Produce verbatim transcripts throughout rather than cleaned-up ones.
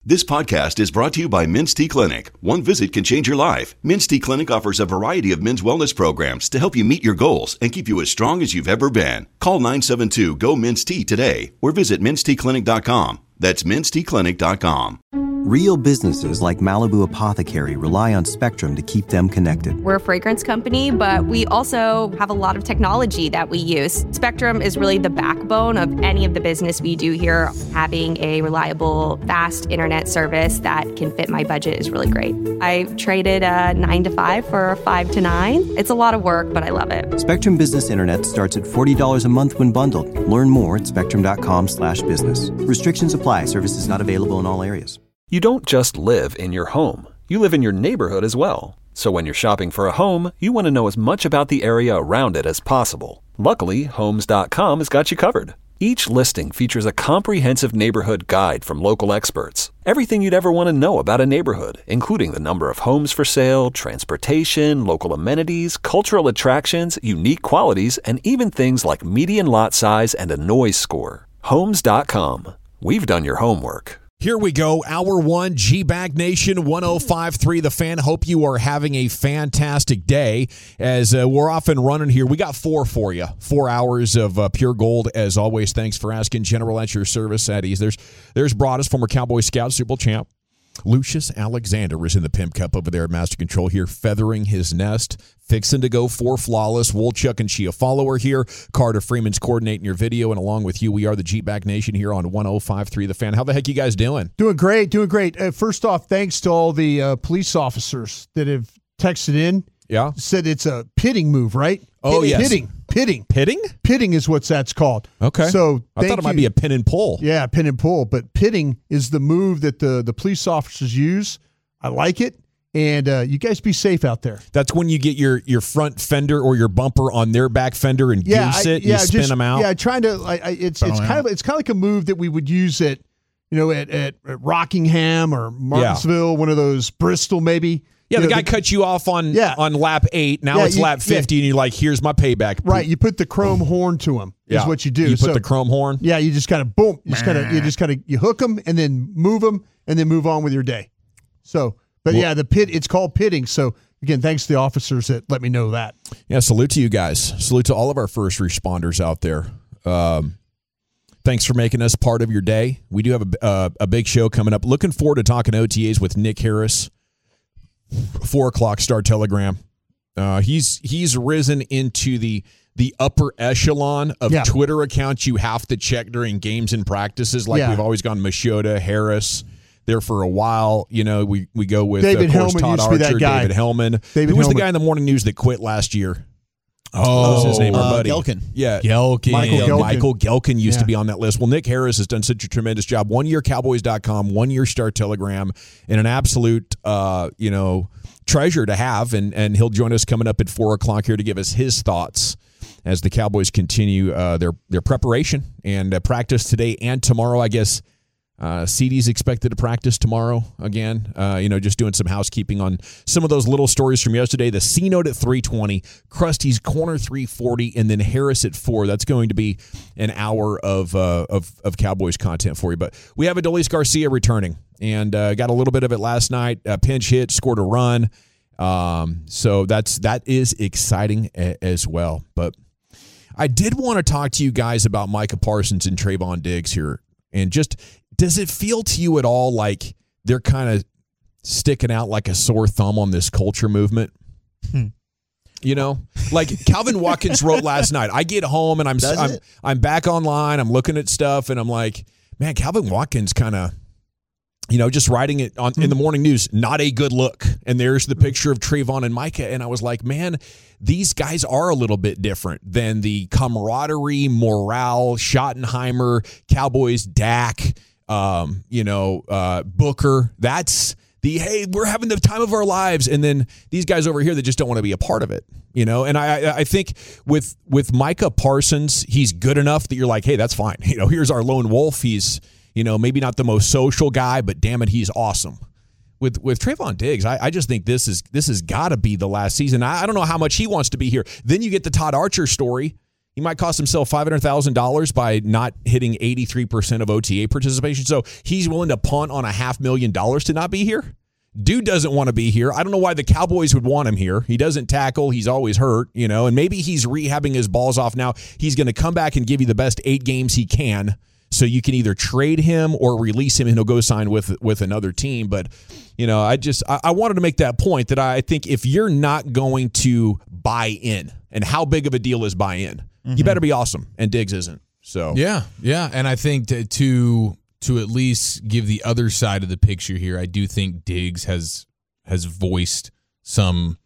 This podcast is brought to you by Men's T Clinic. One visit can change your life. Men's T Clinic offers a variety of men's wellness programs to help you meet your goals and keep you as strong as you've ever been. Call nine seven two, G O, Men's T today or visit mens t clinic dot com. That's mens t clinic dot com. Real businesses like Malibu Apothecary rely on Spectrum to keep them connected. We're a fragrance company, but we also have a lot of technology that we use. Spectrum is really the backbone of any of the business we do here. Having a reliable, fast internet service that can fit my budget is really great. I traded a nine to five for a five to nine. It's a lot of work, but I love it. Spectrum Business Internet starts at forty dollars a month when bundled. Learn more at spectrum.com slash business. Restrictions apply. Services not available in all areas. You don't just live in your home. You live in your neighborhood as well. So when you're shopping for a home, you want to know as much about the area around it as possible. Luckily, Homes dot com has got you covered. Each listing features a comprehensive neighborhood guide from local experts. Everything you'd ever want to know about a neighborhood, including the number of homes for sale, transportation, local amenities, cultural attractions, unique qualities, and even things like median lot size and a noise score. Homes dot com. We've done your homework. Here we go, Hour one, G-Bag Nation, one oh five point three The Fan. Hope you are having a fantastic day as uh, we're off and running here. We got four for you, four hours of uh, pure gold, as always. Thanks for asking. General at your service at ease. There's, there's Broadus, former Cowboy Scout, Super Bowl champ. Lucius Alexander is in the Pimp Cup over there at Master Control here, feathering his nest, fixing to go for flawless. Wolchuk and Chia follower here. Carter Freeman's coordinating your video, and along with you, we are the G-Bag Nation here on one oh five point three The Fan. How the heck you guys doing? Doing great, doing great. Uh, first off, thanks to all the uh, police officers that have texted in. Yeah. Said it's a pitting move, right? Oh, pitting, yes. Pitting. Pitting. Pitting? Pitting is what that's called. Okay. So I thought it might you. be a pin and pull. Yeah, pin and pull. But pitting is the move that the, the police officers use. I like it. And uh, you guys be safe out there. That's when you get your, your front fender or your bumper on their back fender and yeah, goose I, it. yeah, you spin just, them out. Yeah, trying to. I, I, it's Spin it's kind out. of it's kind of like a move that we would use at you know at, at, at Rockingham or Martinsville, yeah. one of those Bristol maybe. Yeah, you the know, guy the, cut you off on yeah. on lap eight. Now yeah, it's you, lap fifty, yeah. and you're like, "Here's my payback." Right, you put the chrome horn to him. Yeah. Is what you do. You put so, the chrome horn. Yeah, you just kind of boom. You just kind of you just kind of you hook them and then move them and then move on with your day. So, but well, yeah, the pit. It's called pitting. So again, thanks to the officers that let me know that. Yeah, salute to you guys. Salute to all of our first responders out there. Um, Thanks for making us part of your day. We do have a, uh, a big show coming up. Looking forward to talking O T As with Nick Harris. Four o'clock Star Telegram. Uh, he's he's risen into the the upper echelon of yeah. Twitter accounts you have to check during games and practices. Like yeah. we've always gone Machota, Harris. There for a while, you know, we, we go with David of course, Hellman Todd used to be Archer, that guy. David Hellman. David Who was Hellman. the guy in the morning news that quit last year? Oh, what was his name, our uh, buddy? Gelkin. Yeah, Gelkin. Michael Yeah, Gelkin. Michael Gelkin used Yeah. to be on that list. Well, Nick Harris has done such a tremendous job. One year Cowboys dot com, one year Star Telegram, and an absolute, uh, you know, treasure to have. And and he'll join us coming up at four o'clock here to give us his thoughts as the Cowboys continue uh, their their preparation and uh, practice today and tomorrow. I guess uh, C D's expected to practice tomorrow again. Uh, you know, just doing some housekeeping on some of those little stories from yesterday. The C Note at three twenty, Krusty's Corner three forty, and then Harris at four. That's going to be an hour of uh, of, of Cowboys content for you. But we have Adolis Garcia returning, and uh, got a little bit of it last night. A pinch hit, scored a run. Um, so that's that is exciting a, as well. But I did want to talk to you guys about Micah Parsons and Trayvon Diggs here, and just does it feel to you at all like they're kind of sticking out like a sore thumb on this culture movement? Hmm. You know, like Calvin Watkins wrote last night. I get home and I'm Does I'm, it? I'm back online. I'm looking at stuff and I'm like, man, Calvin Watkins kind of, you know, just writing it on in the morning news, not a good look. And there's the picture of Trayvon and Micah. And I was like, man, these guys are a little bit different than the camaraderie, morale, Schottenheimer, Cowboys, Dak, um, you know, uh, Booker. That's the, hey, we're having the time of our lives. And then these guys over here that just don't want to be a part of it, you know? And I, I think with, with Micah Parsons, he's good enough that you're like, hey, that's fine. You know, here's our lone wolf. He's, you know, maybe not the most social guy, but damn it, he's awesome. With with Trayvon Diggs, I, I just think this is this has got to be the last season. I, I don't know how much he wants to be here. Then you get the Todd Archer story. He might cost himself five hundred thousand dollars by not hitting eighty-three percent of O T A participation. So he's willing to punt on a half million dollars to not be here? Dude doesn't want to be here. I don't know why the Cowboys would want him here. He doesn't tackle. He's always hurt, you know, and maybe he's rehabbing his balls off now. He's going to come back and give you the best eight games he can, so you can either trade him or release him and he'll go sign with with another team. But, you know, I just I, I wanted to make that point that I think if you're not going to buy in, and how big of a deal is buy in, mm-hmm. you better be awesome, and Diggs isn't. So yeah, yeah, and I think to, to to at least give the other side of the picture here, I do think Diggs has has voiced some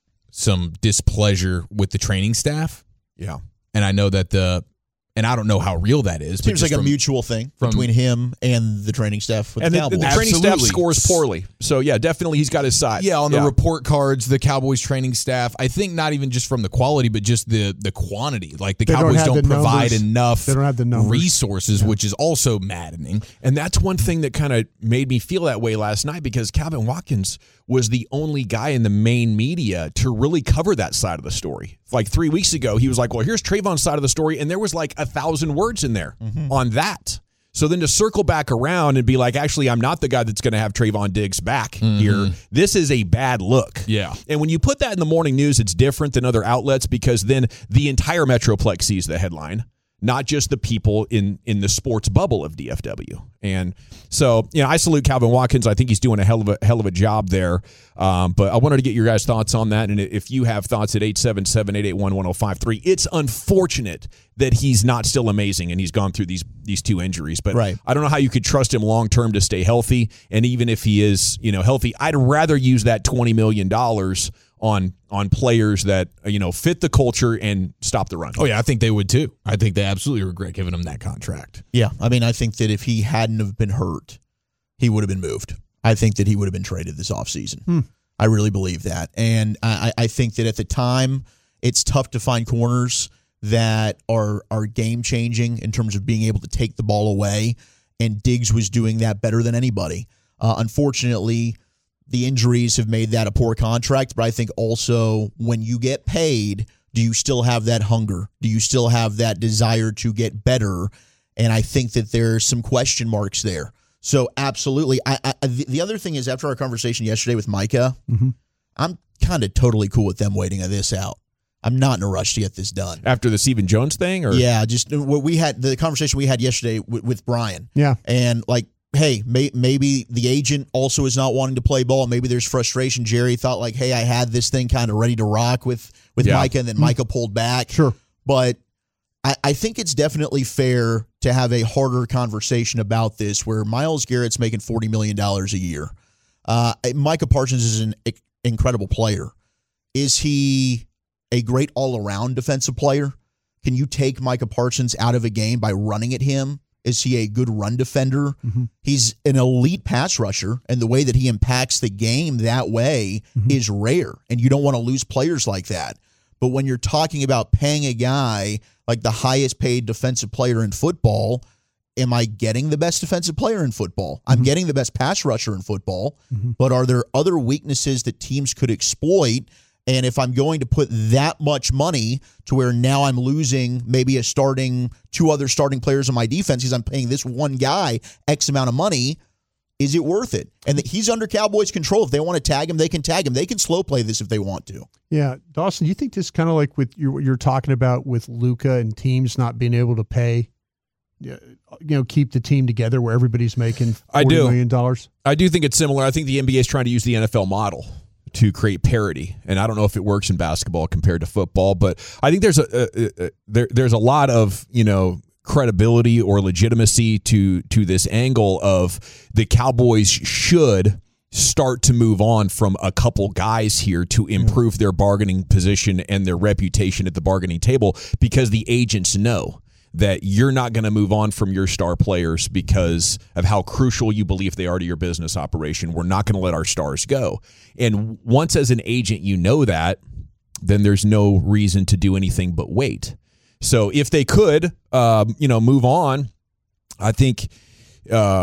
some displeasure with the training staff. Yeah, and I know that the. And I don't know how real that is. Seems but like a from, mutual thing from, between him and the training staff with and the the, Cowboys. the training staff scores poorly. So, yeah, definitely he's got his side. Yeah, on the yeah. report cards, the Cowboys training staff, I think not even just from the quality, but just the the quantity. Like the they Cowboys don't, don't provide numbers. enough they don't have the numbers. resources, yeah. which is also maddening. And that's one thing that kind of made me feel that way last night, because Calvin Watkins was the only guy in the main media to really cover that side of the story. Like three weeks ago, he was like, well, here's Trayvon's side of the story, and there was like a thousand words in there mm-hmm. on that. So then to circle back around and be like, actually, I'm not the guy that's going to have Trayvon Diggs back mm-hmm. here. This is a bad look. Yeah. And when you put that in the morning news, it's different than other outlets, because then the entire Metroplex sees the headline, not just the people in, in the sports bubble of D F W. And so, you know, I salute Calvin Watkins. I think he's doing a hell of a hell of a job there. Um, but I wanted to get your guys' thoughts on that. And if you have thoughts at eight seven seven, eight eight one, one oh five three, it's unfortunate that he's not still amazing and he's gone through these these two injuries. But right. I don't know how you could trust him long term to stay healthy. And even if he is, you know, healthy, I'd rather use that twenty million dollars on on players that, you know, fit the culture and stop the run. Oh, yeah, I think they would too. I think they absolutely regret giving him that contract. Yeah, I mean, I think that if he hadn't have been hurt, he would have been moved. I think that he would have been traded this offseason. Hmm. I really believe that. And I, I think that at the time, it's tough to find corners that are are game-changing in terms of being able to take the ball away, and Diggs was doing that better than anybody. Uh, unfortunately, the injuries have made that a poor contract, but I think also when you get paid, do you still have that hunger? Do you still have that desire to get better? And I think that there's some question marks there. So absolutely. I, I, the other thing is, after our conversation yesterday with Micah, mm-hmm. I'm kind of totally cool with them waiting this out. I'm not in a rush to get this done. After the Stephen Jones thing? Or Yeah, just what we had, the conversation we had yesterday with, with Brian. Yeah. And like, hey, may, maybe the agent also is not wanting to play ball. Maybe there's frustration. Jerry thought like, hey, I had this thing kind of ready to rock with, with yeah. Micah, and then Micah pulled back. Sure. But I, I think it's definitely fair to have a harder conversation about this, where Myles Garrett's making forty million dollars a year. Uh, Micah Parsons is an incredible player. Is he a great all-around defensive player? Can you take Micah Parsons out of a game by running at him? Is he a good run defender? Mm-hmm. He's an elite pass rusher, and the way that he impacts the game that way mm-hmm. is rare, and you don't want to lose players like that. But when you're talking about paying a guy like the highest paid defensive player in football, am I getting the best defensive player in football? Mm-hmm. I'm getting the best pass rusher in football, mm-hmm. but are there other weaknesses that teams could exploit? And if I'm going to put that much money to where now I'm losing maybe a starting, two other starting players on my defense because I'm paying this one guy X amount of money, is it worth it? And the, he's under Cowboys control. If they want to tag him, they can tag him. They can slow play this if they want to. Yeah. Dawson, do you think this is kind of like with your, what you're talking about with Luka and teams not being able to pay, you know, keep the team together where everybody's making forty I do. million dollars? I do think it's similar. I think the N B A is trying to use the N F L model to create parity, and I don't know if it works in basketball compared to football, but I think there's a, a, a there there's a lot of, you know, credibility or legitimacy to to this angle of the Cowboys should start to move on from a couple guys here to improve their bargaining position and their reputation at the bargaining table, because the agents know that you're not going to move on from your star players because of how crucial you believe they are to your business operation. We're not going to let our stars go. And once as an agent you know that, then there's no reason to do anything but wait. So if they could, um, you know, move on, I think, uh,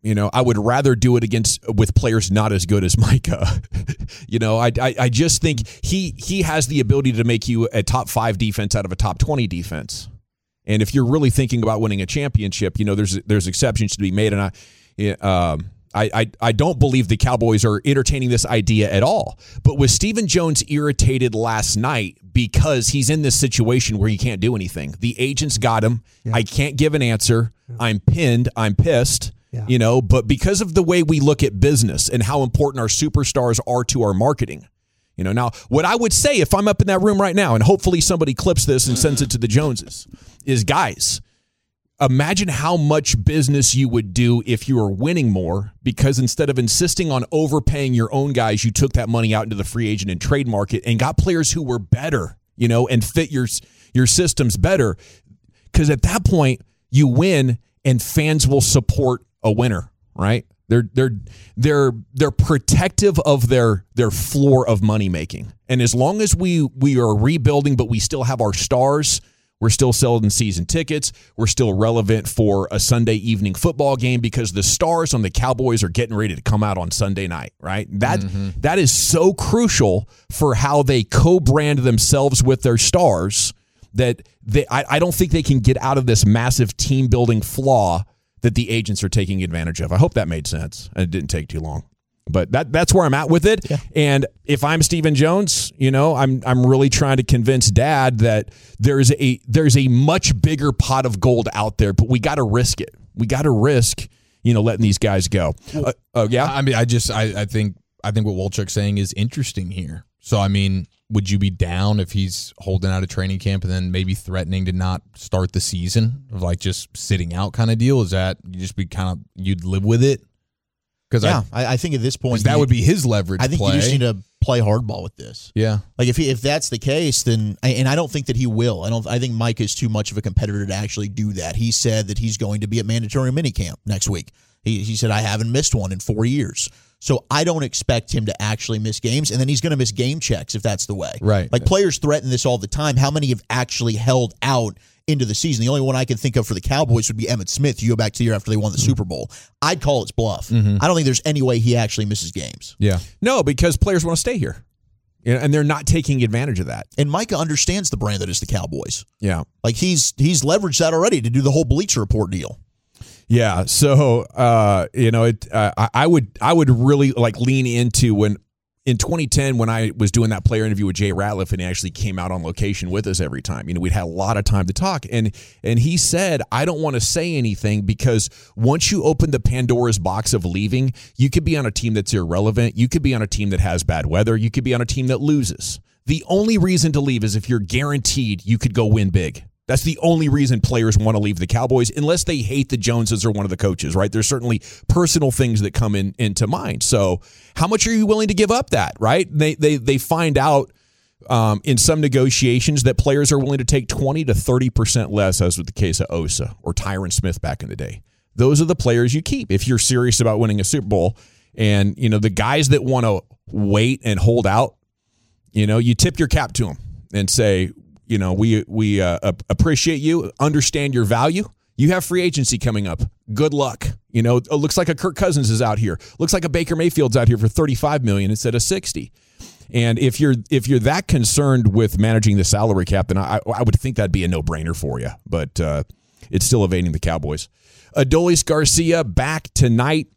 You know, I would rather do it against with players not as good as Micah. you know, I, I I just think he he has the ability to make you a top five defense out of a top twenty defense. And if you're really thinking about winning a championship, you know, there's there's exceptions to be made. And I, um, I, I, I don't believe the Cowboys are entertaining this idea at all. But was Stephen Jones irritated last night because he's in this situation where he can't do anything? The agents got him. Yeah. I can't give an answer. Yeah. I'm pinned. I'm pissed. Yeah. You know, but because of the way we look at business and how important our superstars are to our marketing. You know, now what I would say if I'm up in that room right now, and hopefully somebody clips this and sends it to the Joneses, is guys, imagine how much business you would do if you were winning more, because instead of insisting on overpaying your own guys, you took that money out into the free agent and trade market and got players who were better, you know, and fit your your systems better. Because at that point, you win and fans will support a winner, right? They're they're they're they're protective of their their floor of money making. And as long as we we are rebuilding, but we still have our stars, we're still selling season tickets, we're still relevant for a Sunday evening football game because the stars on the Cowboys are getting ready to come out on Sunday night, right? That mm-hmm. that is so crucial for how they co-brand themselves with their stars that they I, I don't think they can get out of this massive team building flaw that the agents are taking advantage of. I hope that made sense. It didn't take too long. But that that's where I'm at with it. Yeah. And if I'm Stephen Jones, you know, I'm I'm really trying to convince Dad that there's a there's a much bigger pot of gold out there, but we got to risk it. We got to risk, you know, letting these guys go. Uh, uh, yeah. I mean, I just I, I think I think what Wolchuk's saying is interesting here. So I mean, would you be down if he's holding out a training camp and then maybe threatening to not start the season, of like just sitting out kind of deal? Is that you just be kind of you'd live with it? Because yeah, I, I think at this point that you, would be his leverage. I think play. you just need to play hardball with this. Yeah, like if he, if that's the case, then and I don't think that he will. I don't. I think Mike is too much of a competitor to actually do that. He said that he's going to be at mandatory minicamp next week. He he said I haven't missed one in four years. So I don't expect him to actually miss games, and then he's going to miss game checks if that's the way. Right. Like players threaten this all the time. How many have actually held out into the season? The only one I can think of for the Cowboys would be Emmitt Smith. You go back to the year after they won the mm-hmm. Super Bowl. I'd call it's bluff. Mm-hmm. I don't think there's any way he actually misses games. Yeah. No, because players want to stay here. And they're not taking advantage of that. And Micah understands the brand that is the Cowboys. Yeah. Like he's he's leveraged that already to do the whole Bleacher Report deal. Yeah, so uh, you know, it. Uh, I, I would, I would really like lean into when in twenty ten when I was doing that player interview with Jay Ratliff, and he actually came out on location with us every time. You know, we'd had a lot of time to talk, and and he said, I don't want to say anything because once you open the Pandora's box of leaving, you could be on a team that's irrelevant, you could be on a team that has bad weather, you could be on a team that loses. The only reason to leave is if you're guaranteed you could go win big. That's the only reason players want to leave the Cowboys, unless they hate the Joneses or one of the coaches, right? There's certainly personal things that come in into mind. So how much are you willing to give up that, right? They they they find out um, in some negotiations that players are willing to take twenty to thirty percent less, as with the case of Osa or Tyron Smith back in the day. Those are the players you keep if you're serious about winning a Super Bowl. And, you know, the guys that want to wait and hold out, you know, you tip your cap to them and say, you know, we we uh, appreciate you, understand your value. You have free agency coming up. Good luck. You know, it looks like a Kirk Cousins is out here. Looks like a Baker Mayfield's out here for thirty-five million dollars instead of sixty. And if you're if you're that concerned with managing the salary cap, then I I would think that'd be a no-brainer for you. But uh, it's still evading the Cowboys. Adolis Garcia back tonight.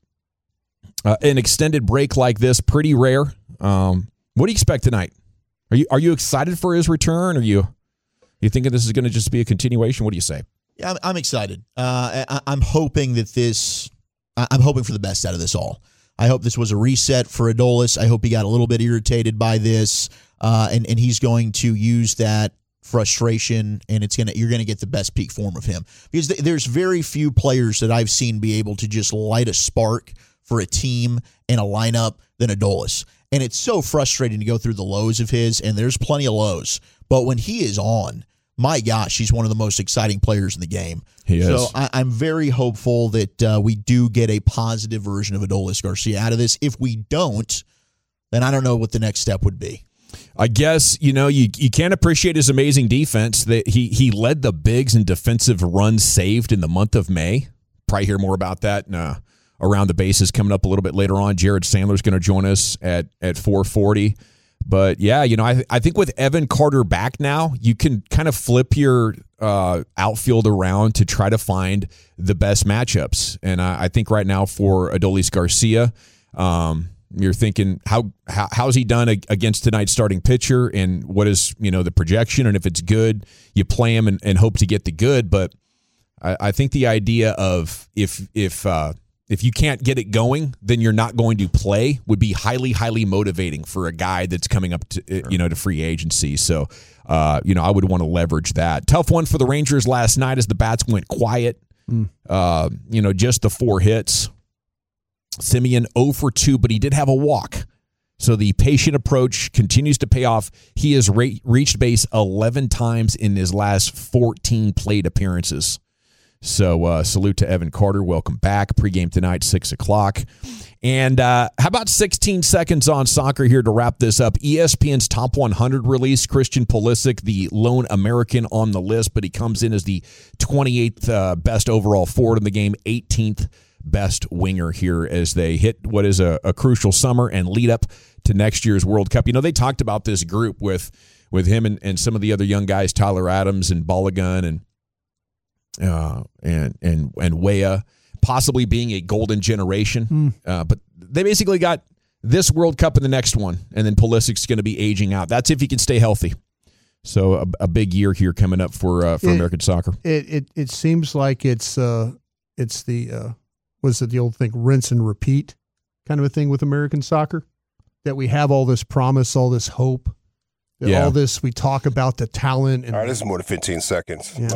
Uh, an extended break like this, pretty rare. Um, what do you expect tonight? Are you are you excited for his return? Are you you thinking this is going to just be a continuation? What do you say? Yeah, I'm, I'm excited. Uh, I, I'm hoping that this. I'm hoping for the best out of this all. I hope this was a reset for Adolis. I hope he got a little bit irritated by this, uh, and and he's going to use that frustration, and it's gonna you're gonna get the best peak form of him, because th- there's very few players that I've seen be able to just light a spark for a team and a lineup than Adolis. And it's so frustrating to go through the lows of his, and there's plenty of lows. But when he is on, my gosh, he's one of the most exciting players in the game. He is. So I, I'm very hopeful that uh, we do get a positive version of Adolis Garcia out of this. If we don't, then I don't know what the next step would be. I guess, you know, you you can't appreciate his amazing defense. That he he led the bigs in defensive runs saved in the month of May. Probably hear more about that in uh, around the bases coming up a little bit later on. Jared Sandler's going to join us at at four forty. But, yeah, you know, I, I think with Evan Carter back now, you can kind of flip your uh, outfield around to try to find the best matchups. And I, I think right now for Adolis Garcia, um, you're thinking, how, how how's he done against tonight's starting pitcher, and what is, you know, the projection? And if it's good, you play him and, and hope to get the good. But I, I think the idea of if if uh, if you can't get it going, then you're not going to play would be highly, highly motivating for a guy that's coming up to, you know, to free agency. So, uh, you know, I would want to leverage that. Tough one for the Rangers last night as the bats went quiet. Mm. Uh, you know, just the four hits. Semien oh for two, but he did have a walk. So the patient approach continues to pay off. He has re- reached base eleven times in his last fourteen plate appearances. So uh, salute to Evan Carter. Welcome back. Pregame tonight, six o'clock. And uh, how about sixteen seconds on soccer here to wrap this up? E S P N's Top one hundred release, Christian Pulisic, the lone American on the list, but he comes in as the twenty-eighth uh, best overall forward in the game, eighteenth best winger here as they hit what is a, a crucial summer and lead up to next year's World Cup. You know, they talked about this group with with him and, and some of the other young guys, Tyler Adams and Balogun and Uh, and and and Weah possibly being a golden generation, mm. uh, but they basically got this World Cup and the next one, and then Pulisic's going to be aging out. That's if he can stay healthy. So a, a big year here coming up for uh, for it, American soccer. It it it seems like it's uh it's the uh what's it the old thing, rinse and repeat kind of a thing with American soccer, that we have all this promise, all this hope. Yeah. All this, we talk about the talent. And all right, this is more than fifteen seconds. Yeah.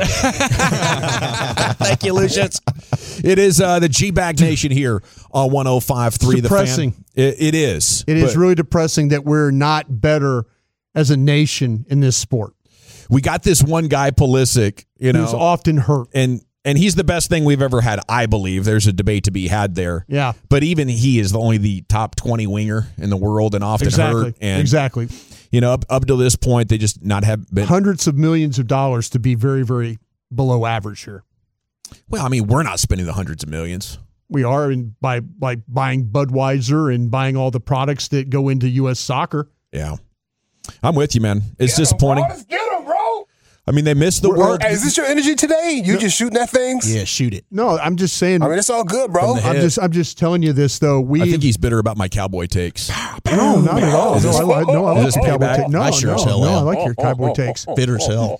Thank you, Lucius. It is uh, the G-Bag Nation here on one oh five point three. Depressing. The fan. It, it is. It is really depressing that we're not better as a nation in this sport. We got this one guy, Pulisic, you know. Who's often hurt. And and he's the best thing we've ever had, I believe. There's a debate to be had there. Yeah. But even he is the only the top twenty winger in the world and often exactly. hurt. And exactly. You know, up, up to this point, they just not have been. Hundreds of millions of dollars to be very, very below average here. Well, I mean, we're not spending the hundreds of millions. We are in, by, by buying Budweiser and buying all the products that go into U S soccer. Yeah. I'm with you, man. It's Get disappointing. Him, bro. Let's get him, bro. I mean, they missed the We're, world. Hey, is this your energy today? You no. just shooting at things? Yeah, shoot it. No, I'm just saying. I mean, it's all good, bro. I'm just, I'm just telling you this, though. We. I think he's bitter about my cowboy takes. No, not at all. No, I like, no, I like your cowboy takes. No, I sure no, as hell no, am. I like your cowboy takes. Bitter as hell.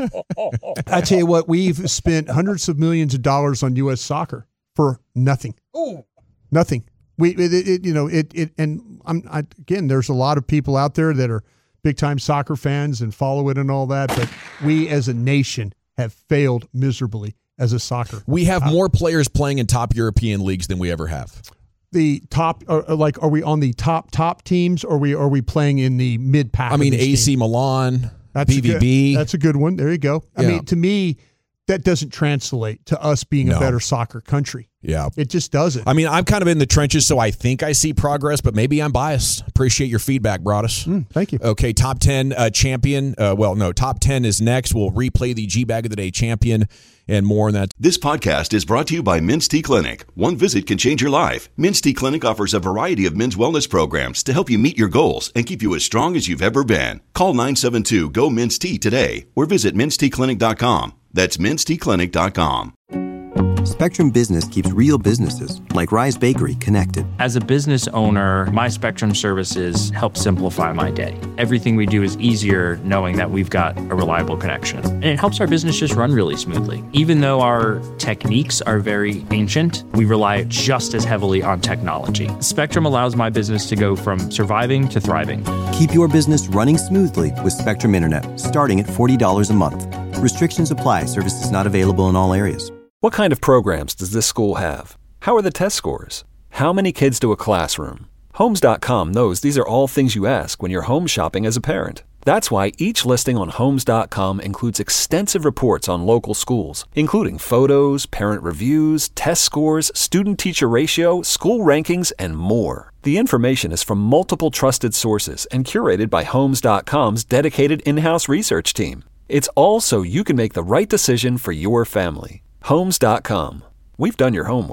I tell you what, we've spent hundreds of millions of dollars on U S soccer for nothing. Ooh. Nothing. We, it, it, you know, it, it, and I'm I, again. There's a lot of people out there that are big time soccer fans and follow it and all that, but we as a nation have failed miserably as a soccer. We have uh, more players playing in top European leagues than we ever have. The top, uh, like, are we on the top top teams, or are we are we playing in the mid pack? I mean, A C teams? Milan, that's B V B. A good, that's a good one. There you go. I yeah. mean, to me, that doesn't translate to us being no. a better soccer country. Yeah. It just doesn't. I mean, I'm kind of in the trenches, so I think I see progress, but maybe I'm biased. Appreciate your feedback, Broadus. Mm, thank you. Okay, top ten uh, champion. Uh, well, no, top ten is next. We'll replay the G-Bag of the Day champion and more on that. This podcast is brought to you by Men's T Clinic. One visit can change your life. Men's T Clinic offers a variety of men's wellness programs to help you meet your goals and keep you as strong as you've ever been. Call nine seven two, G O, M E N S T today or visit mens t clinic dot com. That's mens t clinic dot com. Spectrum Business keeps real businesses, like Rise Bakery, connected. As a business owner, my Spectrum services help simplify my day. Everything we do is easier knowing that we've got a reliable connection. And it helps our business just run really smoothly. Even though our techniques are very ancient, we rely just as heavily on technology. Spectrum allows my business to go from surviving to thriving. Keep your business running smoothly with Spectrum Internet, starting at forty dollars a month. Restrictions apply. Services not available in all areas. What kind of programs does this school have? How are the test scores? How many kids to a classroom? Homes dot com knows these are all things you ask when you're home shopping as a parent. That's why each listing on Homes dot com includes extensive reports on local schools, including photos, parent reviews, test scores, student-teacher ratio, school rankings, and more. The information is from multiple trusted sources and curated by Homes dot com's dedicated in-house research team. It's all so you can make the right decision for your family. Homes dot com. We've done your homework.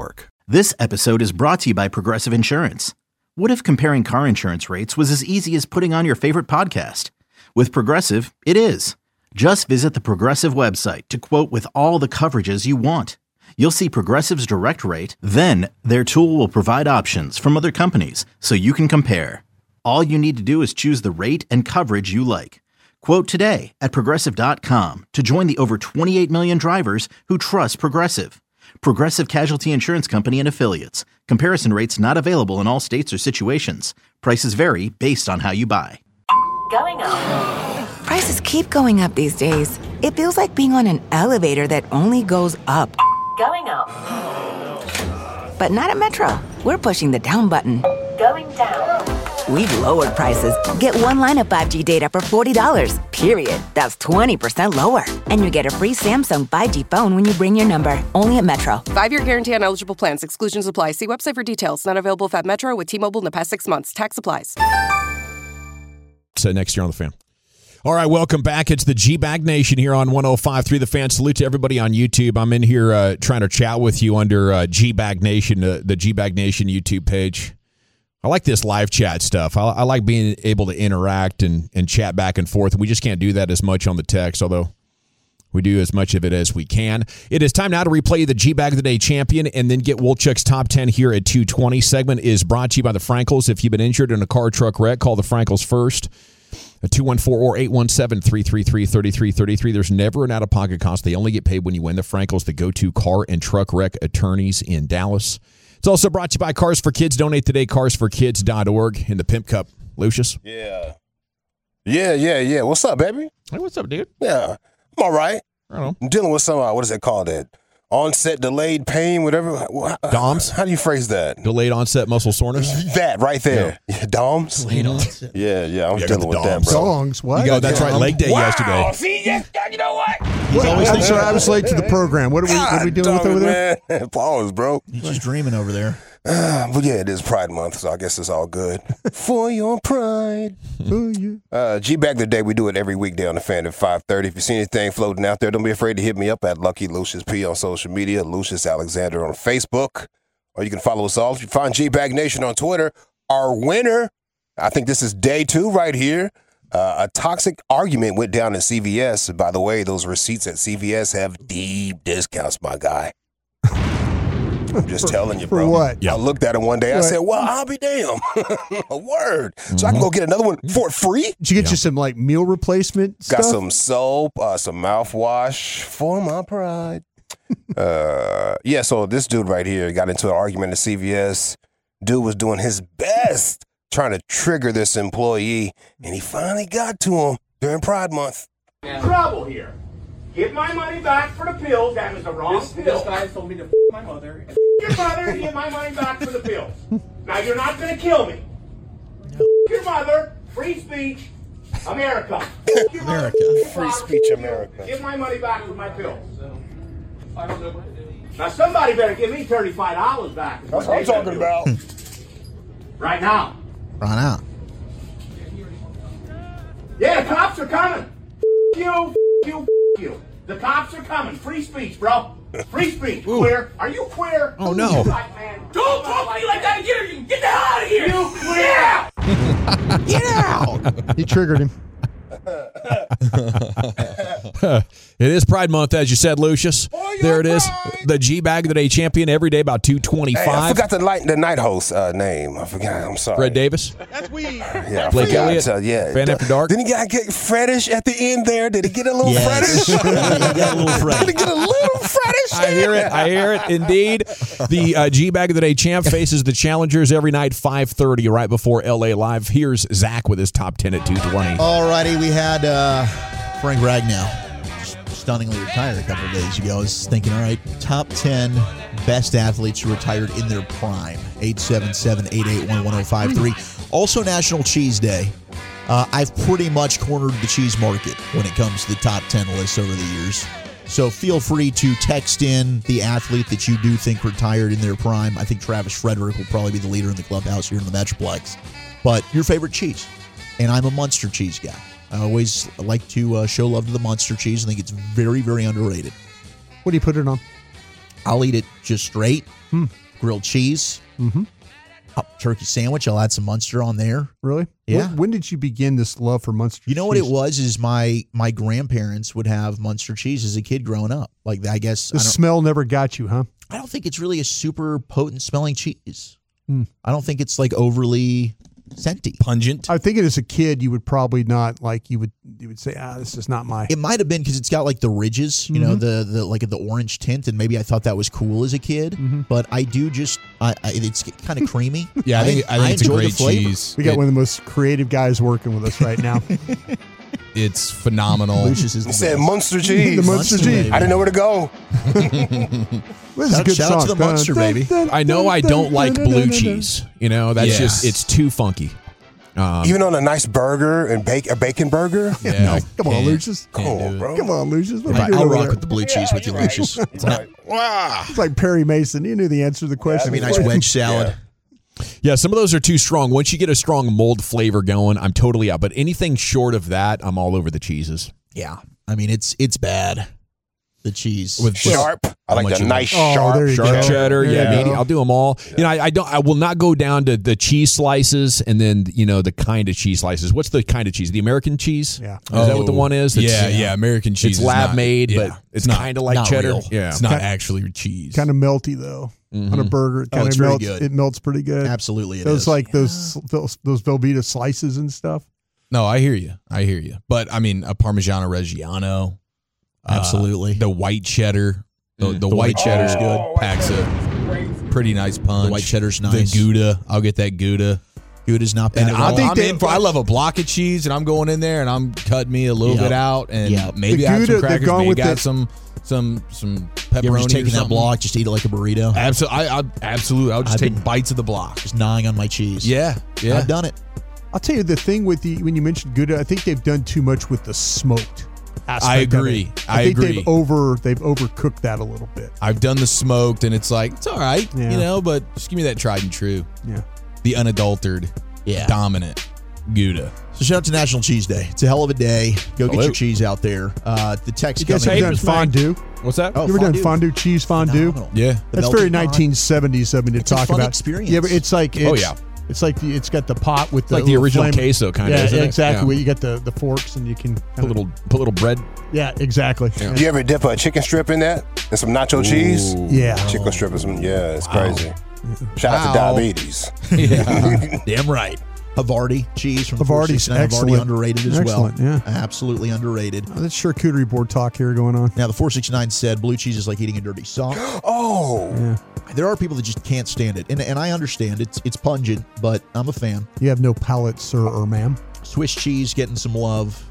This episode is brought to you by Progressive Insurance. What if comparing car insurance rates was as easy as putting on your favorite podcast? With Progressive, it is. Just visit the Progressive website to quote with all the coverages you want. You'll see Progressive's direct rate, then their tool will provide options from other companies so you can compare. All you need to do is choose the rate and coverage you like. Quote today at Progressive dot com to join the over twenty-eight million drivers who trust Progressive. Progressive Casualty Insurance Company and Affiliates. Comparison rates not available in all states or situations. Prices vary based on how you buy. Going up. Prices keep going up these days. It feels like being on an elevator that only goes up. Going up. But not at Metro. We're pushing the down button. Going down. We've lowered prices. Get one line of five G data for forty dollars, period. That's twenty percent lower. And you get a free Samsung five G phone when you bring your number. Only at Metro. Five-year guarantee on eligible plans. Exclusions apply. See website for details. Not available at Metro with T-Mobile in the past six months. Tax applies. So next year on The Fan. All right, welcome back. It's the G-Bag Nation here on one oh five point three The Fan. Salute to everybody on YouTube. I'm in here uh, trying to chat with you under uh, G-Bag Nation, uh, the G-Bag Nation YouTube page. I like this live chat stuff. I, I like being able to interact and, and chat back and forth. We just can't do that as much on the text, although we do as much of it as we can. It is time now to replay the G-Bag of the Day champion and then get Wolchuk's Top ten here at two twenty. Segment is brought to you by the Frankels. If you've been injured in a car truck wreck, call the Frankels first. two one four or eight one seven, three three three, three three three three. There's never an out-of-pocket cost. They only get paid when you win. The Frankels, the go-to car and truck wreck attorneys in Dallas. It's also brought to you by Cars for Kids. Donate today, cars for kids dot org in the Pimp Cup. Lucius? Yeah. Yeah, yeah, yeah. What's up, baby? Hey, what's up, dude? Yeah. I'm all right. I don't know. I'm dealing with some, uh, what is it called? That onset delayed pain, whatever. DOMS? How do you phrase that? Delayed onset muscle soreness? That right there. Yeah. Yeah, DOMS? Delayed onset. Yeah, yeah. I was Yeah, dealing with that, bro. Songs, what? You go, that's right, leg day wow. yesterday. See, yes, you know what? He's always thinks I was late to the program. What are we, what are we dealing with over there? Man. Pause, bro. You're just dreaming over there. Uh, but yeah, it is Pride Month, so I guess it's all good. For your pride. Uh, G-Bag today, we do it every weekday on the Fan at five thirty. If you see anything floating out there, don't be afraid to hit me up at Lucky Lucius P on social media, Lucius Alexander on Facebook, or you can follow us all. If you find G-Bag Nation on Twitter, our winner, I think this is day two right here. Uh, a toxic argument went down at C V S. By the way, those receipts at C V S have deep discounts, my guy. I'm just for, telling you, for bro. what? I looked at it one day. I What? said, well, I'll be damn. A word. So I can go get another one for free? Did you get you some like meal replacement Got stuff? some soap, uh, some mouthwash for my pride. uh, yeah, so this dude right here got into an argument at C V S. Dude was doing his best trying to trigger this employee, and he finally got to him during Pride Month. Trouble here. Give my money back for the pills. That was the wrong This, pill. this guy told me to f my mother. F your mother and give my money back for the pills. Now you're not going to kill me. F your mother. Free speech. America. F your America. mother, Free your speech, father, America. Give my money back for my pills. I don't know what to do. Now somebody better give me thirty-five dollars back. That's what I'm talking about. Right now. Run out. Yeah, the cops are coming. F you. F you. F you. The cops are coming. Free speech, bro. Free speech. Ooh. Queer. Are you queer? Oh, no. Black man. Don't talk to me like that again! Get the hell out of here! You queer. Get out! He triggered him. It is Pride Month, as you said, Lucius. Oh, There it is. pride. The G-Bag of the Day champion every day about two Hey, I twenty-five. forgot the night, the night host uh, name. I forgot. I'm sorry. Fred Davis. Yeah, I Blake forgot. Elliott, So, yeah. Fan After Dark. Didn't he get, get Freddish at the end there? Did he get a little Yes. Freddish? He got a little Did Fred. he get a little Freddish? I hear it. I hear it. Indeed. The uh, G-Bag of the Day champ faces the challengers every night, five thirty, right before L A Live. Here's Zach with his top ten at two twenty. All righty, we had uh, Frank Ragnow stunningly retired a couple of days ago. I was thinking, all right, top ten best athletes who retired in their prime. eight seven seven, eight eight one, one oh five three. Also National Cheese Day. Uh, I've pretty much cornered the cheese market when it comes to the top ten lists over the years. So feel free to text in the athlete that you do think retired in their prime. I think Travis Frederick will probably be the leader in the clubhouse here in the Metroplex. But your favorite cheese. And I'm a Munster cheese guy. I always like to uh, show love to the Munster cheese. I think it's very, very underrated. What do you put it on? I'll eat it just straight. Hmm. grilled cheese, Mm-hmm. hot turkey sandwich. I'll add some Munster on there. Really? Yeah. When, when did you begin this love for Munster You know what cheese? it was? Is my my grandparents would have Munster cheese as a kid growing up. Like I guess The I don't, smell never got you, huh? I don't think it's really a super potent smelling cheese. Hmm. I don't think it's like overly scenty, pungent. I think it as a kid, you would probably not like. You would you would say, ah, this is not my. It might have been because it's got like the ridges, you know, Mhm. the the like the orange tint, and maybe I thought that was cool as a kid. Mhm. But I do just, I, I it's kind of creamy. Yeah, I think I think it's a enjoy the great flavor. cheese. We got It- one of the most creative guys working with us right now. It's phenomenal. Lucius is You the said best. Munster cheese. The Munster cheese. I didn't know where to go. This is a Shout- good shout out song. to the Munster, baby. I know I don't like blue cheese. You know, that's Yes. just, it's too funky. Um, Even on a nice burger and bake a bacon burger. Yeah, No, come on, can't- Lucius. Come can't on, do it. bro. Come on, Lucius. What are you Right, doing I'll over rock there? with the blue cheese with you, Lucius. It's not, It's like Perry Mason. You knew the answer to the question. that'd be a nice wedge salad. Yeah, some of those are too strong. Once you get a strong mold flavor going, I'm totally out. But anything short of that, I'm all over the cheeses. Yeah, I mean it's it's bad. The cheese With Sharp. I like much the of nice Oh, sharp, there you sharp go. Cheddar, There yeah, you maybe go. I'll do them all. You know, I, I don't. I will not go down to the cheese slices and then you know the kind of cheese slices. What's the kind of cheese? The American cheese? Yeah. Is that what the one is? Yeah, yeah. American cheese. It's is lab not- made, yeah, but it's not- kind of like not cheddar. real. Yeah, It's not Kind- actually cheese. Kind of melty though on a burger. It Oh, kind it's of very melts. good. It melts pretty good. Absolutely, it those is. like those those those Velveeta slices and stuff. No, I hear you. I hear you. But I mean, a Parmigiano Reggiano, uh, Absolutely. the white cheddar, the, Mm. the, The white white cheddar's cheddar's good. Packs a pretty nice punch. The white cheddar's nice. The Gouda, I'll get that Gouda. Good is not bad And at I'm, all. I'm in for. I love a block of cheese, and I'm going in there, and I'm cutting me a little Yep. bit out, and Yep. maybe The I have Gouda, some they're crackers. going Maybe with got the- some some some You ever pepperoni just or taking that something. block, just eat it like a burrito? Absolutely, I, I absolutely. I'll just I've take been- bites of the block. Just gnawing on my cheese. Yeah, yeah. I've done it. I'll tell you the thing with the when you mentioned Gouda, I think they've done too much with the smoked aspect. I of agree. it. I think agree. they've over they've overcooked that a little bit. I've done the smoked, and it's like it's all right, Yeah. you know. But just give me that tried and true, Yeah. the unadulterated, Yeah. dominant Gouda. So shout out to National Cheese Day. It's a hell of a day. Go get Hello. your cheese out there. Uh, the text You guys coming ever in. done fondue? What's that? Oh, you ever done fondue. fondue, cheese fondue? Phenomenal. Yeah, The That's very melting pot. nineteen seventies something to It's a talk fun about. experience. Yeah, but it's like it's, Oh, yeah. it's like the, it's got the pot with the like the little original flame. queso kind Yeah, of. isn't it? exactly. Yeah. Where you got the, the forks and you can Put kind a little, put a little bread. yeah, exactly. Yeah. Do you ever dip a chicken strip in that and some nacho cheese? Yeah. Chicken strip is some, yeah, it's crazy. Shout out to Wow. diabetes. Yeah. Damn right. Havarti cheese from the Havarti's four sixty-nine. Havarti excellent. underrated as Excellent, well. yeah. Absolutely underrated. Oh, that's charcuterie board talk here going on. Now the four sixty-nine said blue cheese is like eating a dirty sock. Oh, Yeah. There are people that just can't stand it, and and I understand it's it's pungent, but I'm a fan. You have no palate, sir or ma'am. Swiss cheese getting some love.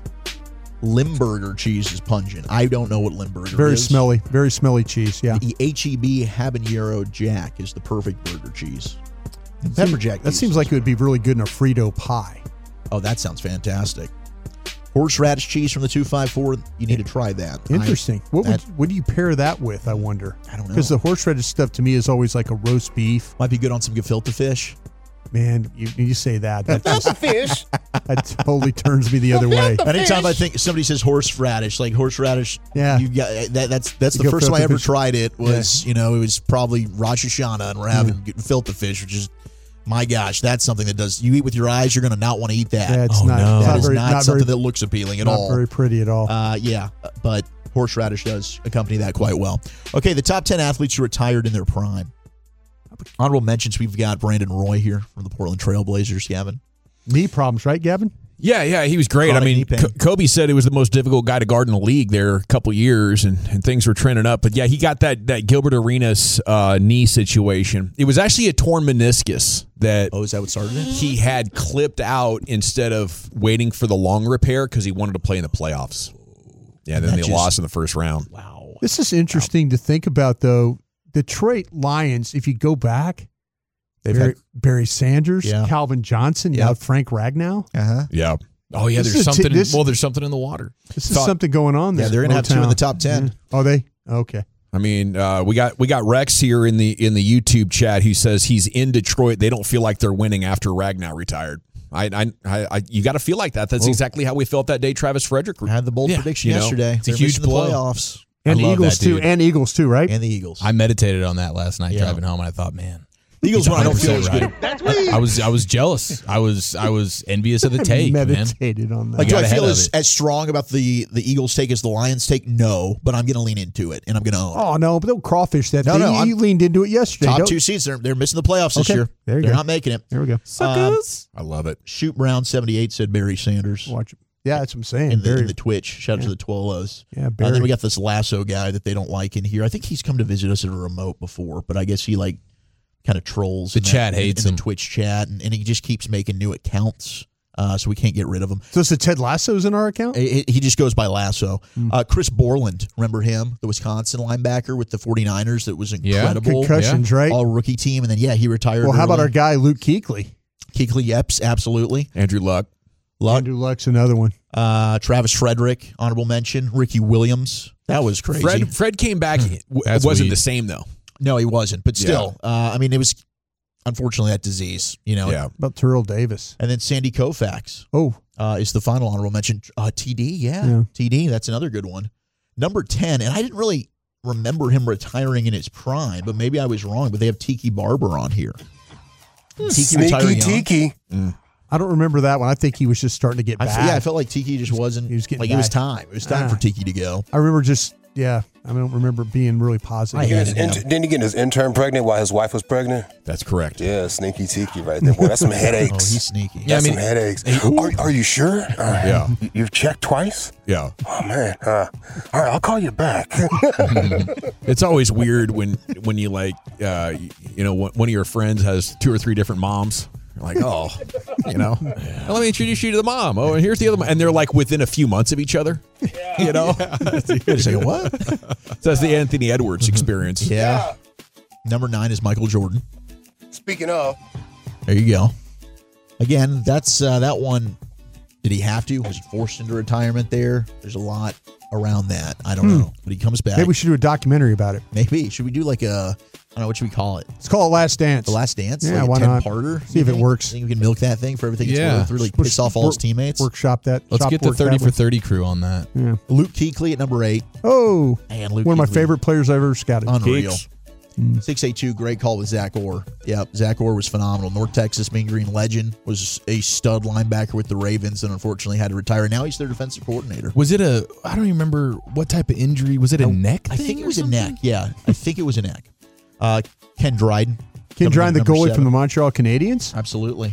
Limburger cheese is pungent. I don't know what Limburger Very is. smelly. Very smelly cheese. Yeah. The H E B Habanero Jack is the perfect burger cheese. Pepper Jack. That cheese seems is- like it would be really good in a Frito pie. Oh, that sounds fantastic. Horseradish cheese from the two five four. You need to try that. Interesting. I- what would that- what do you pair that with? I wonder. I don't know. Because the horseradish stuff to me is always like a roast beef. Might be good on some gefilte fish. Man, you you say that that, that's just, a fish. that totally turns me the other way. Anytime I think somebody says horseradish, like horseradish, Yeah. you got that, that's that's You the go first time I filter ever fish. tried it. Was you know it was probably Rosh Hashanah, and we're having gefilte fish, which is my gosh, that's something that does you eat with your eyes. You're going to not want to eat that. Yeah, it's Oh, not, no. it's That not is very, not, not something very, that looks appealing at not all. very pretty at all. Uh, yeah, but horseradish does accompany that quite well. Okay, the top ten athletes who retired in their prime. Honorable mentions, we've got Brandon Roy here from the Portland Trailblazers, Gavin. Knee problems, right, Gavin? Yeah, yeah, he was great. Chronic I knee mean, pain. Co- Kobe said he was the most difficult guy to guard in the league there a couple years, and, and things were trending up. But yeah, he got that that Gilbert Arenas uh, knee situation. It was actually a torn meniscus that Oh, is that what started it? he had clipped out instead of waiting for the long repair because he wanted to play in the playoffs. Yeah, then That they just- lost in the first round. Wow. This is interesting to think about, though. Detroit Lions, if you go back, They've Barry, had, Barry Sanders, Yeah. Calvin Johnson, Yeah. now Frank Ragnow. uh-huh. Yeah. Oh yeah, This there's is a t- something. this- in, well, there's something in the water. This is Thought- something going on there. Yeah, they're going to have two in the top ten. Yeah. Oh, they? Okay. I mean, uh, we got we got Rex here in the in the YouTube chat who says he's in Detroit. They don't feel like they're winning after Ragnow retired. I, I, I, I you got to feel like that. That's Well, exactly how we felt that day. Travis Frederick. I had the bold Yeah, prediction you know, yesterday. it's a They're huge missing the blow. playoffs. And I love Eagles that too, dude. and Eagles too, right? And the Eagles. I meditated on that last night Yeah. driving home, and I thought, man, The Eagles he's one I don't feel one hundred percent as good. right. I was I was jealous. I was I was envious of the take, man. Meditated on that. Like, do got I ahead feel of as, it. as strong about the, the Eagles take as the Lions take? No, but I'm going to lean into it, and I'm going to own it. Oh no, but don't crawfish that. No, thing. no, you, I'm- you leaned into it yesterday. Top Don't- two seeds, they're, they're missing the playoffs this Okay, year. there you they're go. not making it. There we go. Suckers. I love it. Shoot Brown seventy-eight said Barry Sanders. Watch it. Yeah, that's what I'm saying. In the, Barry- in the Twitch. Shout out Yeah. to the Twolos. Yeah, Uh, Barry. then we got this Lasso guy that they don't like in here. I think he's come to visit us at a remote before, but I guess he like kind of trolls. The in that- chat in- hates in him. the Twitch chat, and, and he just keeps making new accounts, uh, so we can't get rid of him. So is it Ted Lasso's in our account? He he just goes by Lasso. Hmm. Uh, Chris Borland, remember him? The Wisconsin linebacker with the 49ers that was Yeah. incredible. Concussions, right? All rookie team, and then, yeah, he retired. Well, how about early. our guy Luke Kuechly? Kuechly? Yeps, absolutely. Andrew Luck. Luck. Andrew Luck's another one. Uh, Travis Frederick, honorable mention. Ricky Williams. That was crazy. Fred Fred came back. It That's wasn't weak. the same though. No, he wasn't. But Yeah. still, uh, I mean, it was unfortunately that disease, you know. Yeah. About Terrell Davis. And then Sandy Koufax Oh, uh, is the final honorable mention. Uh, T D, yeah. Yeah. T D, that's another good one. Number ten, and I didn't really remember him retiring in his prime, but maybe I was wrong, but they have Tiki Barber on here. Tiki retiring Sneaky young. Tiki. I don't remember that one. I think he was just starting to get I bad. f- yeah, I felt like Tiki just wasn't. He was getting like it was bad. time. It was time Ah. for Tiki to go. I remember just yeah. I don't remember being really positive. I He hate was it. in- didn't he get his intern pregnant while his wife was pregnant? That's correct. Yeah, sneaky Tiki right there. Boy, that's some Oh, headaches. he's sneaky. That's I mean- some headaches. Are, are you sure? Uh, Yeah. you- You've checked twice? Yeah. Oh, man. Uh, all right, I'll call you back. It's always weird when when you like uh, you know one one of your friends has two or three different moms. You're like, oh, you know, "Well, let me introduce you to the mom. Oh, and here's the other mom. And they're like within a few months of each other. You know, Wait a second, what? So that's the Anthony Edwards experience. Yeah. Number nine is Michael Jordan. Speaking of, There you go. Again, that's uh, that one. Did he have to? Was he forced into retirement there? There's a lot around that. I don't know. But he comes back. Maybe we should do a documentary about it. Maybe. Should we do like a, I don't know, what should we call it? Let's call it Last Dance. The Last Dance? Yeah, like why a not? ten-parter? See if it works. I think we can milk that thing for everything it's Yeah. worth. Really piss off all his Work- teammates. Workshop that. Let's shop get the work thirty that for one. thirty crew on that. Yeah. Luke Kuechly at number eight. Oh, Man, Luke one of my Kuechly. favorite players I've ever scouted. Unreal. Keeks. six eight two, great call with Zach Orr. Yep, Zach Orr was phenomenal. North Texas Mean Green legend, was a stud linebacker with the Ravens and unfortunately had to retire. Now he's their defensive coordinator. Was it a? I don't even remember what type of injury. Was it a neck? I thing think it or was a something? neck. Yeah, I think it was a neck. Uh, Ken Dryden. Ken coming in Dryden, the at number goalie seven. from the Montreal Canadiens. Absolutely.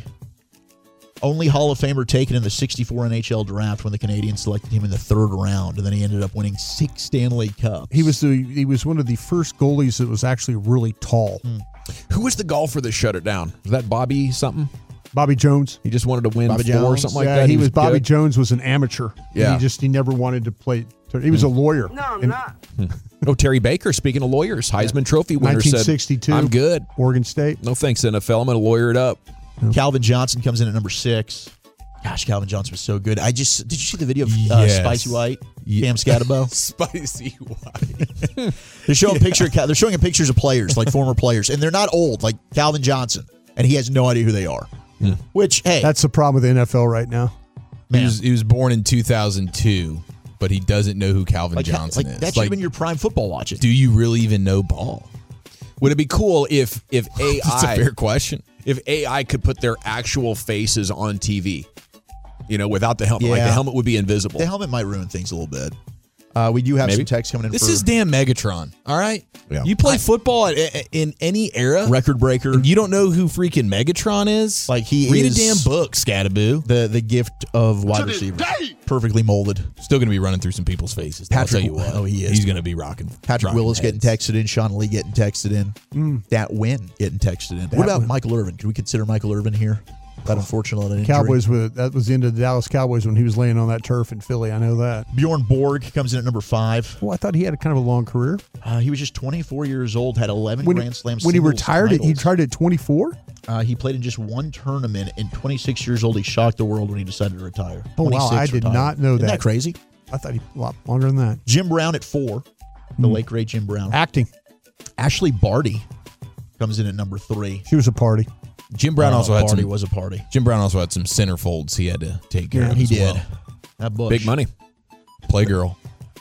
Only Hall of Famer taken in the sixty-four N H L draft when the Canadiens selected him in the third round, and then he ended up winning six Stanley Cups. He was the he was one of the first goalies that was actually really tall. Who was the golfer that shut it down? Was that Bobby something? Bobby Jones. He just wanted to win Bobby four or Jones? something like yeah, that. he, was Bobby good? Jones was an amateur. Yeah. he just he never wanted to play. He was a lawyer. No, I'm in not. Oh, Terry Baker, speaking of lawyers, Heisman Trophy winner said, nineteen sixty-two. I'm good. Oregon State. No thanks, N F L. I'm going to lawyer it up. Calvin Johnson comes in at number six. Gosh, Calvin Johnson was so good. I just did you see the video of uh, Yes. Spicy White, Cam Scatabo? Spicy white. They're showing picture. They're showing him pictures of players, like former players, and they're not old, like Calvin Johnson, and he has no idea who they are. Which, hey, That's the problem with the N F L right now. He was, he was born in two thousand two, but he doesn't know who Calvin like, Johnson like is. that should Like, have been your prime football watching. do you really even know ball? Would it be cool if if A I That's a fair question. if A I could put their actual faces on T V? You know, without the helmet, like Yeah. the helmet would be invisible. The helmet might ruin things a little bit. Uh, we do have Maybe. some text coming in. This for is damn Megatron. All right, Yeah. you play football at, in any era, record breaker. and you don't know who freaking Megatron is. Like he read is a damn book, Scattaboo. The the gift of wide receiver, perfectly molded. Still going to be running through some people's faces. I'll Patrick- tell you what. oh, he is. He's going to be rocking. Patrick rocking Willis heads. getting texted in. Sean Lee getting texted in. That win getting texted in. what about win. Michael Irvin? Can we consider Michael Irvin here? That unfortunate injury. Cowboys with that was the end of the Dallas Cowboys when he was laying on that turf in Philly. I know that. Bjorn Borg comes in at number five. Well, I thought he had a kind of a long career. Uh, he was just twenty-four years old. Had eleven When, Grand Slam. when he singles retired, he titles. retired at twenty-four. Uh, he played in just one tournament. And twenty-six years old, he shocked the world when he decided to retire. Oh wow, I did retired. not know Isn't that. that crazy? I thought he a lot longer than that. Jim Brown at four. The Hmm. late great Jim Brown. Acting. Ashley Barty comes in at number three. She was a party. Jim Brown Uh, also had Barty some. was a party. Jim Brown also had some centerfolds he had to take care Yeah, of. he as did. well. That Bush. Big money. Playgirl.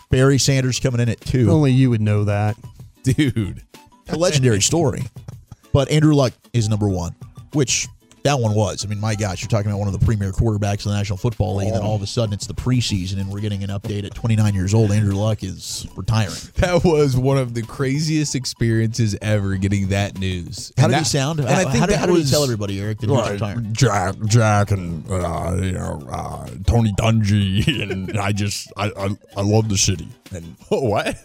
Barry Sanders coming in at two. Only you would know that. Dude. A legendary story. But Andrew Luck is number one, which that one was. I mean, my gosh, you're talking about one of the premier quarterbacks in the National Football League, and then all of a sudden it's the preseason, and we're getting an update at twenty-nine years old. Andrew Luck is retiring. That was one of the craziest experiences ever, getting that news. How And did that- he sound? And how, I think how, did, that how did was, he tell everybody, Eric, that he was retiring? Jack, Jack, and uh, you know uh, Tony Dungy, and I just I, I I love the city. And oh, what?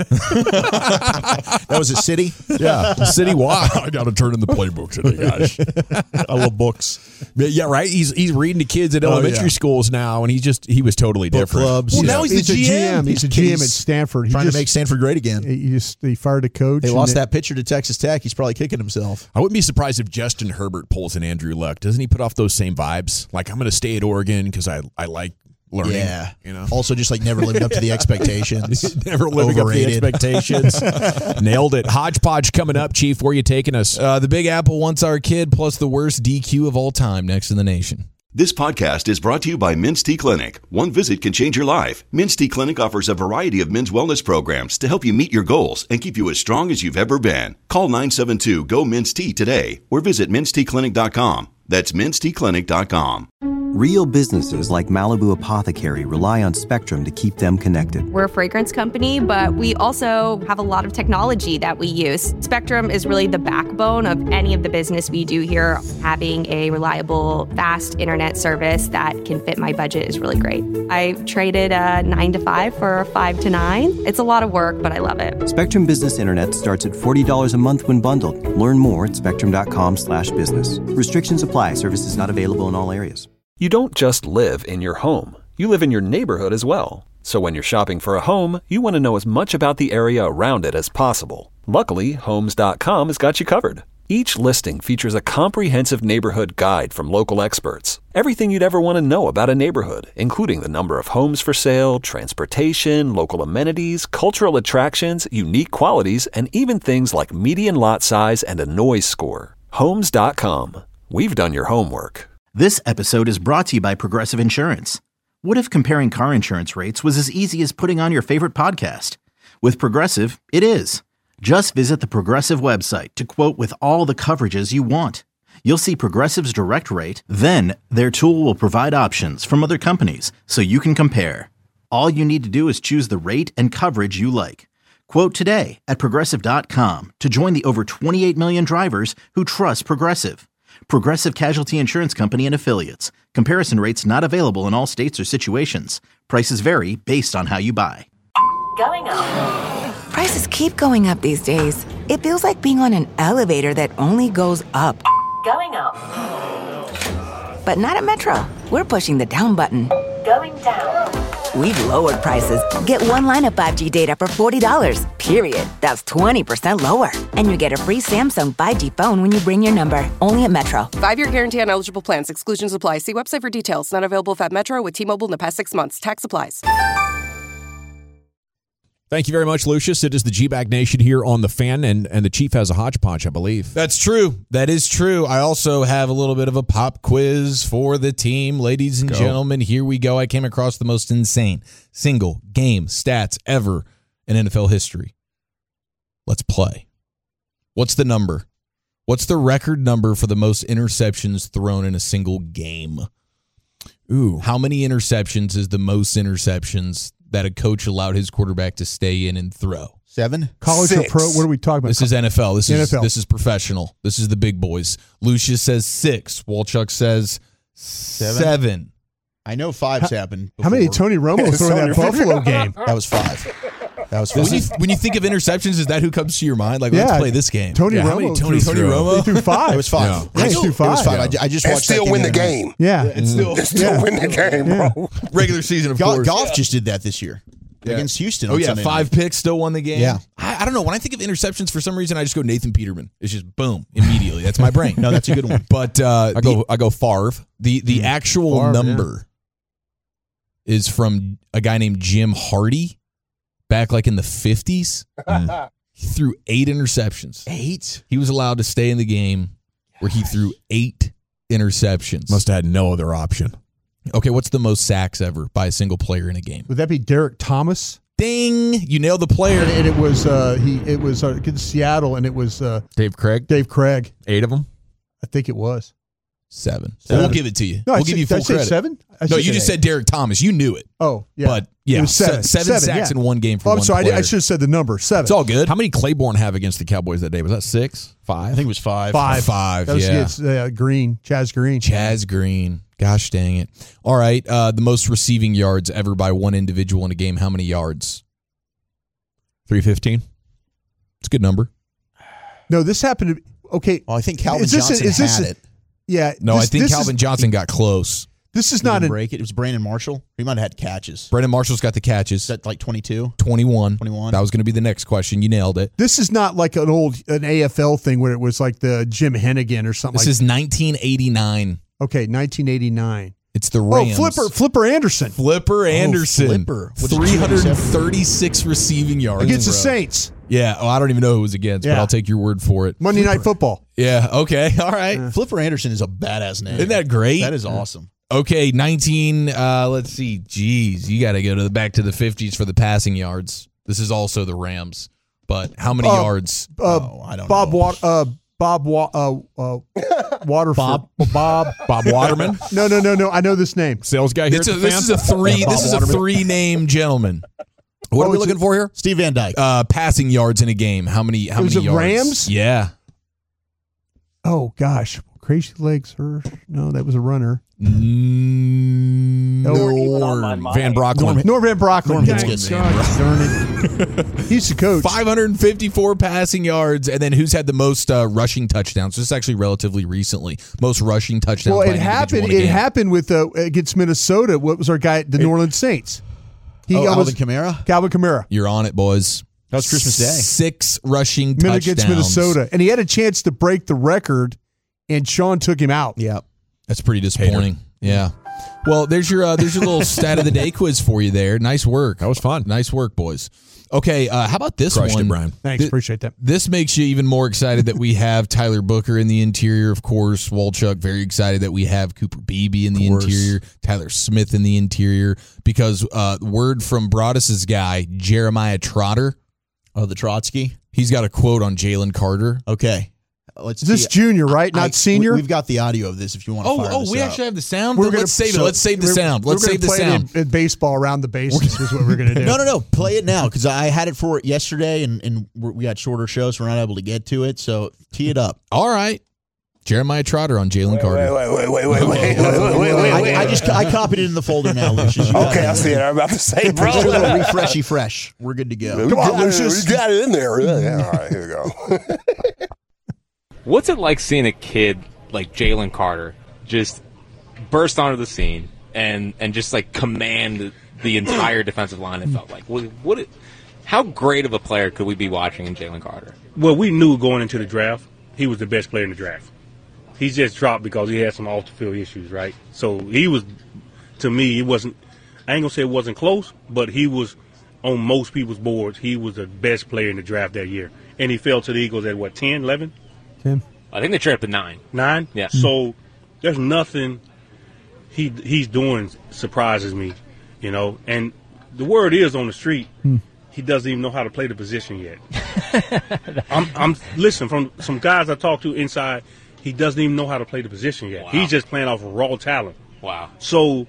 That was a city? Yeah, city. Why? I got to turn in the playbook today, guys. I love books. Yeah, right. He's he's reading to kids at Oh, elementary yeah. schools now, and he's just he was totally Book different. clubs. Well, Yeah. now he's, He's the a G G M. M. He's a He's- G M at he's Stanford. He Trying just, to make Stanford great again. He just he fired a coach. They and lost it- that pitcher to Texas Tech. He's probably kicking himself. I wouldn't be surprised if Justin Herbert pulls an Andrew Luck. Doesn't he put off those same vibes? Like, I'm going to stay at Oregon because I I like learning. Yeah. You know. Also, just like never living up to the expectations. Never living Overrated. up to the expectations. Nailed it. Hodgepodge coming up, Chief. Where are you taking us? Uh, the Big Apple wants our kid plus the worst D Q of all time next in the nation. This podcast is brought to you by Men's T Clinic. One visit can change your life. Men's T Clinic offers a variety of men's wellness programs to help you meet your goals and keep you as strong as you've ever been. Call nine seven two, G O, M E N S T today or visit mens t clinic dot com. That's mens t clinic dot com. Real businesses like Malibu Apothecary rely on Spectrum to keep them connected. We're a fragrance company, but we also have a lot of technology that we use. Spectrum is really the backbone of any of the business we do here. Having a reliable, fast internet service that can fit my budget is really great. I traded a nine to five for a five to nine. It's a lot of work, but I love it. Spectrum Business Internet starts at forty dollars a month when bundled. Learn more at spectrum.com slash business. Restrictions apply. Services not available in all areas. You don't just live in your home. You live in your neighborhood as well. So when you're shopping for a home, you want to know as much about the area around it as possible. Luckily, homes dot com has got you covered. Each listing features a comprehensive neighborhood guide from local experts. Everything you'd ever want to know about a neighborhood, including the number of homes for sale, transportation, local amenities, cultural attractions, unique qualities, and even things like median lot size and a noise score. homes dot com. We've done your homework. This episode is brought to you by Progressive Insurance. What if comparing car insurance rates was as easy as putting on your favorite podcast? With Progressive, it is. Just visit the Progressive website to quote with all the coverages you want. You'll see Progressive's direct rate, then their tool will provide options from other companies so you can compare. All you need to do is choose the rate and coverage you like. Quote today at progressive dot com to join the over twenty-eight million drivers who trust Progressive. Progressive Casualty Insurance Company and Affiliates. Comparison rates not available in all states or situations. Prices vary based on how you buy. Going up. Prices keep going up these days. It feels like being on an elevator that only goes up. Going up. But not at Metro. We're pushing the down button. Going down. We've lowered prices. Get one line of five G data for forty dollars, period. That's twenty percent lower. And you get a free Samsung five G phone when you bring your number. Only at Metro. Five-year guarantee on eligible plans. Exclusions apply. See website for details. Not available if at Metro with T-Mobile in the past six months. Tax applies. Thank you very much, Lucius. It is the G-Bag Nation here on The Fan, and, and the Chief has a hodgepodge, I believe. That's true. That is true. I also have a little bit of a pop quiz for the team. Ladies and Go. gentlemen, here we go. I came across the most insane single game stats ever in N F L history. Let's play. What's the number? What's the record number for the most interceptions thrown in a single game? Ooh. How many interceptions is the most interceptions that a coach allowed his quarterback to stay in and throw? Seven? College Six. or pro? What are we talking about? This is N F L. This N is F L. this is professional. This is the big boys. Lucius says six. Walchuk says seven. seven. I know five's happened How many before. Tony Romo threw in that Buffalo game? That was five. That was When five. you, when you think of interceptions, is that who comes to your mind? Like, let's Yeah. play this game. Tony Yeah, Romo. how many threw- Tony, Tony Romo? He threw five. It was five. Yeah. Yeah, he threw It was five. five. I, ju- I just And watched still that win the other night. game. Yeah. And still, and still Yeah. win the game, bro. Regular season, of Go- course. Golf just did that this year Yeah. against Houston. Oh on yeah, Sunday five night. picks, still won the game. Yeah. I, I don't know. When I think of interceptions, for some reason, I just go Nathan Peterman. It's just boom immediately. That's my brain. No, that's a good one. But uh, I go I go Favre. the the the actual Favre, number is from a guy named Jim Hardy, back like in the fifties. He threw eight interceptions. Eight? He was allowed to stay in the game where he threw eight interceptions. Must have had no other option. Okay, what's the most sacks ever by a single player in a game? Would that be Derek Thomas? Ding! You nailed the player. And, and it was uh, he. It was uh, against Seattle, and it was uh, Dave Craig. Dave Craig. Eight of them. I think it was seven. Seven. We'll give it to you. No, I we'll said- give you did I full say credit. seven? I No, said you just eight. said Derek Thomas. You knew it. Oh, yeah. But yeah, It was se- seven. seven, Seven, sacks yeah. in one game for Oh, I'm one sorry. I, player. I should have said the number seven. It's all good. How many Claiborne have against the Cowboys that day? Was that six? Five? I think it was five. Five. Five, That was yeah. against uh, Green, Chaz Green. Chaz Green. Gosh dang it. All right. Uh, the most receiving yards ever by one individual in a game. How many yards? three fifteen. It's a good number. No, this happened to. Okay. Well, I think Calvin Is this a- Johnson is this had a- it. Yeah. No, this- I think this Calvin is, Johnson got close. This is He not didn't an. break it. It was Brandon Marshall. He might have had catches. Brandon Marshall's got the catches. Is that like twenty-two? twenty-one. twenty-one. That was going to be the next question. You nailed it. This is not like an old an A F L thing where it was like the Jim Hennigan or something. This like is nineteen eighty-nine. Okay, nineteen eighty-nine. It's the Oh, Rams. Flipper Flipper Anderson Flipper Anderson. Flipper. What is it, three hundred thirty-six receiving yards. against the bro. Saints. Yeah. Oh, I don't even know who it was against, but Yeah. I'll take your word for it. Monday Night Football. Yeah. Okay. All right. Flipper Anderson is a badass name. Isn't that great? That is awesome. Okay, nineteen. Uh, let's see. Jeez, you got to go to the back to the fifties for the passing yards. This is also the Rams, but how many Uh, yards? Uh, Oh, I don't Bob know. Wa- uh, Bob Wa- uh, uh, Waterford. Bob? Bob. Bob Waterman, No, no, no, no. I know this name. sales guy here. It's at a, the this fan? is a three. Yeah, Bob this is a Waterman. three-name gentleman. What Oh, are we it's looking a- for here? Steve Van Dyke. Uh, passing yards in a game. How many? How Was many it yards? Rams? Yeah. Oh gosh, Crazy Legs Hirsch. No, that was a runner. Mm, No, Norm Van Brocklin. Norm Van Brocklin. Norm Dang, Hitzges. gosh darn it. He's the coach. five hundred fifty-four passing yards, and then who's had the most uh, rushing touchdowns? This is actually relatively recently. Most rushing touchdowns. Well, by it an individual happened. in a It game. happened with uh, against Minnesota. What was our guy at the New Orleans Saints? He Oh, almost- Alvin Kamara? Calvin Kamara. You're on it, boys. That was Christmas Day. Six rushing Min- touchdowns against Minnesota, and he had a chance to break the record, and Sean took him out. Yeah. That's pretty disappointing. Yeah. Well, there's your uh, there's your little stat of the day quiz for you there. Nice work. That was fun. Nice work, boys. Okay, uh, how about this Crushed one, it, Brian. Thanks, Th- appreciate that. This makes you even more excited that we have Tyler Booker in the interior, of course. Walchuk, very excited that we have Cooper Beebe in the course. interior, Tyler Smith in the interior, because uh, word from Broadus's guy, Jeremiah Trotter, Oh, the Trotsky. he's got a quote on Jalen Carter. Okay. Let's Is this see. junior, right? Not I- senior? we- We've got the audio of this if you want to Oh, fire oh, this we up. actually have the sound. We're Let's gonna- save it. so Let's save the we're- sound. Let's we're gonna save the play it sound. in, in baseball around the bases is what we're going to do. No, no, no. Play it now because I had it for it yesterday, and, and we're, we got shorter shows, so we're not able to get to it. So tee it up. All right. Jeremiah Trotter on Jalen Wait, Carter. wait, wait, wait, wait, wait, wait, wait, wait, I, wait. I just I copied it in the folder now, Lucius. You got Okay, it. I see it. I'm about to say, bro. Just do a little refreshy fresh. We're good to go. We Come on, got it. Lucius. We got it in there. Yeah, all right, here we go. What's it like seeing a kid like Jalen Carter just burst onto the scene and, and just like command the entire defensive line? It felt like what, what it, how great of a player could we be watching in Jalen Carter? Well, we knew going into the draft he was the best player in the draft. He just dropped because he had some off the field issues, right? So he was, to me, it wasn't. I ain't gonna say it wasn't close, but he was on most people's boards. He was the best player in the draft that year, and he fell to the Eagles at what ten, eleven? Tim? I think they traded up to nine. Nine? Yeah. So there's nothing he he's doing surprises me, you know. And the word is on the street, Hmm. he doesn't even know how to play the position yet. I'm, I'm listen from some guys I talked to inside. He doesn't even know how to play the position yet. Wow. He's just playing off of raw talent. Wow. So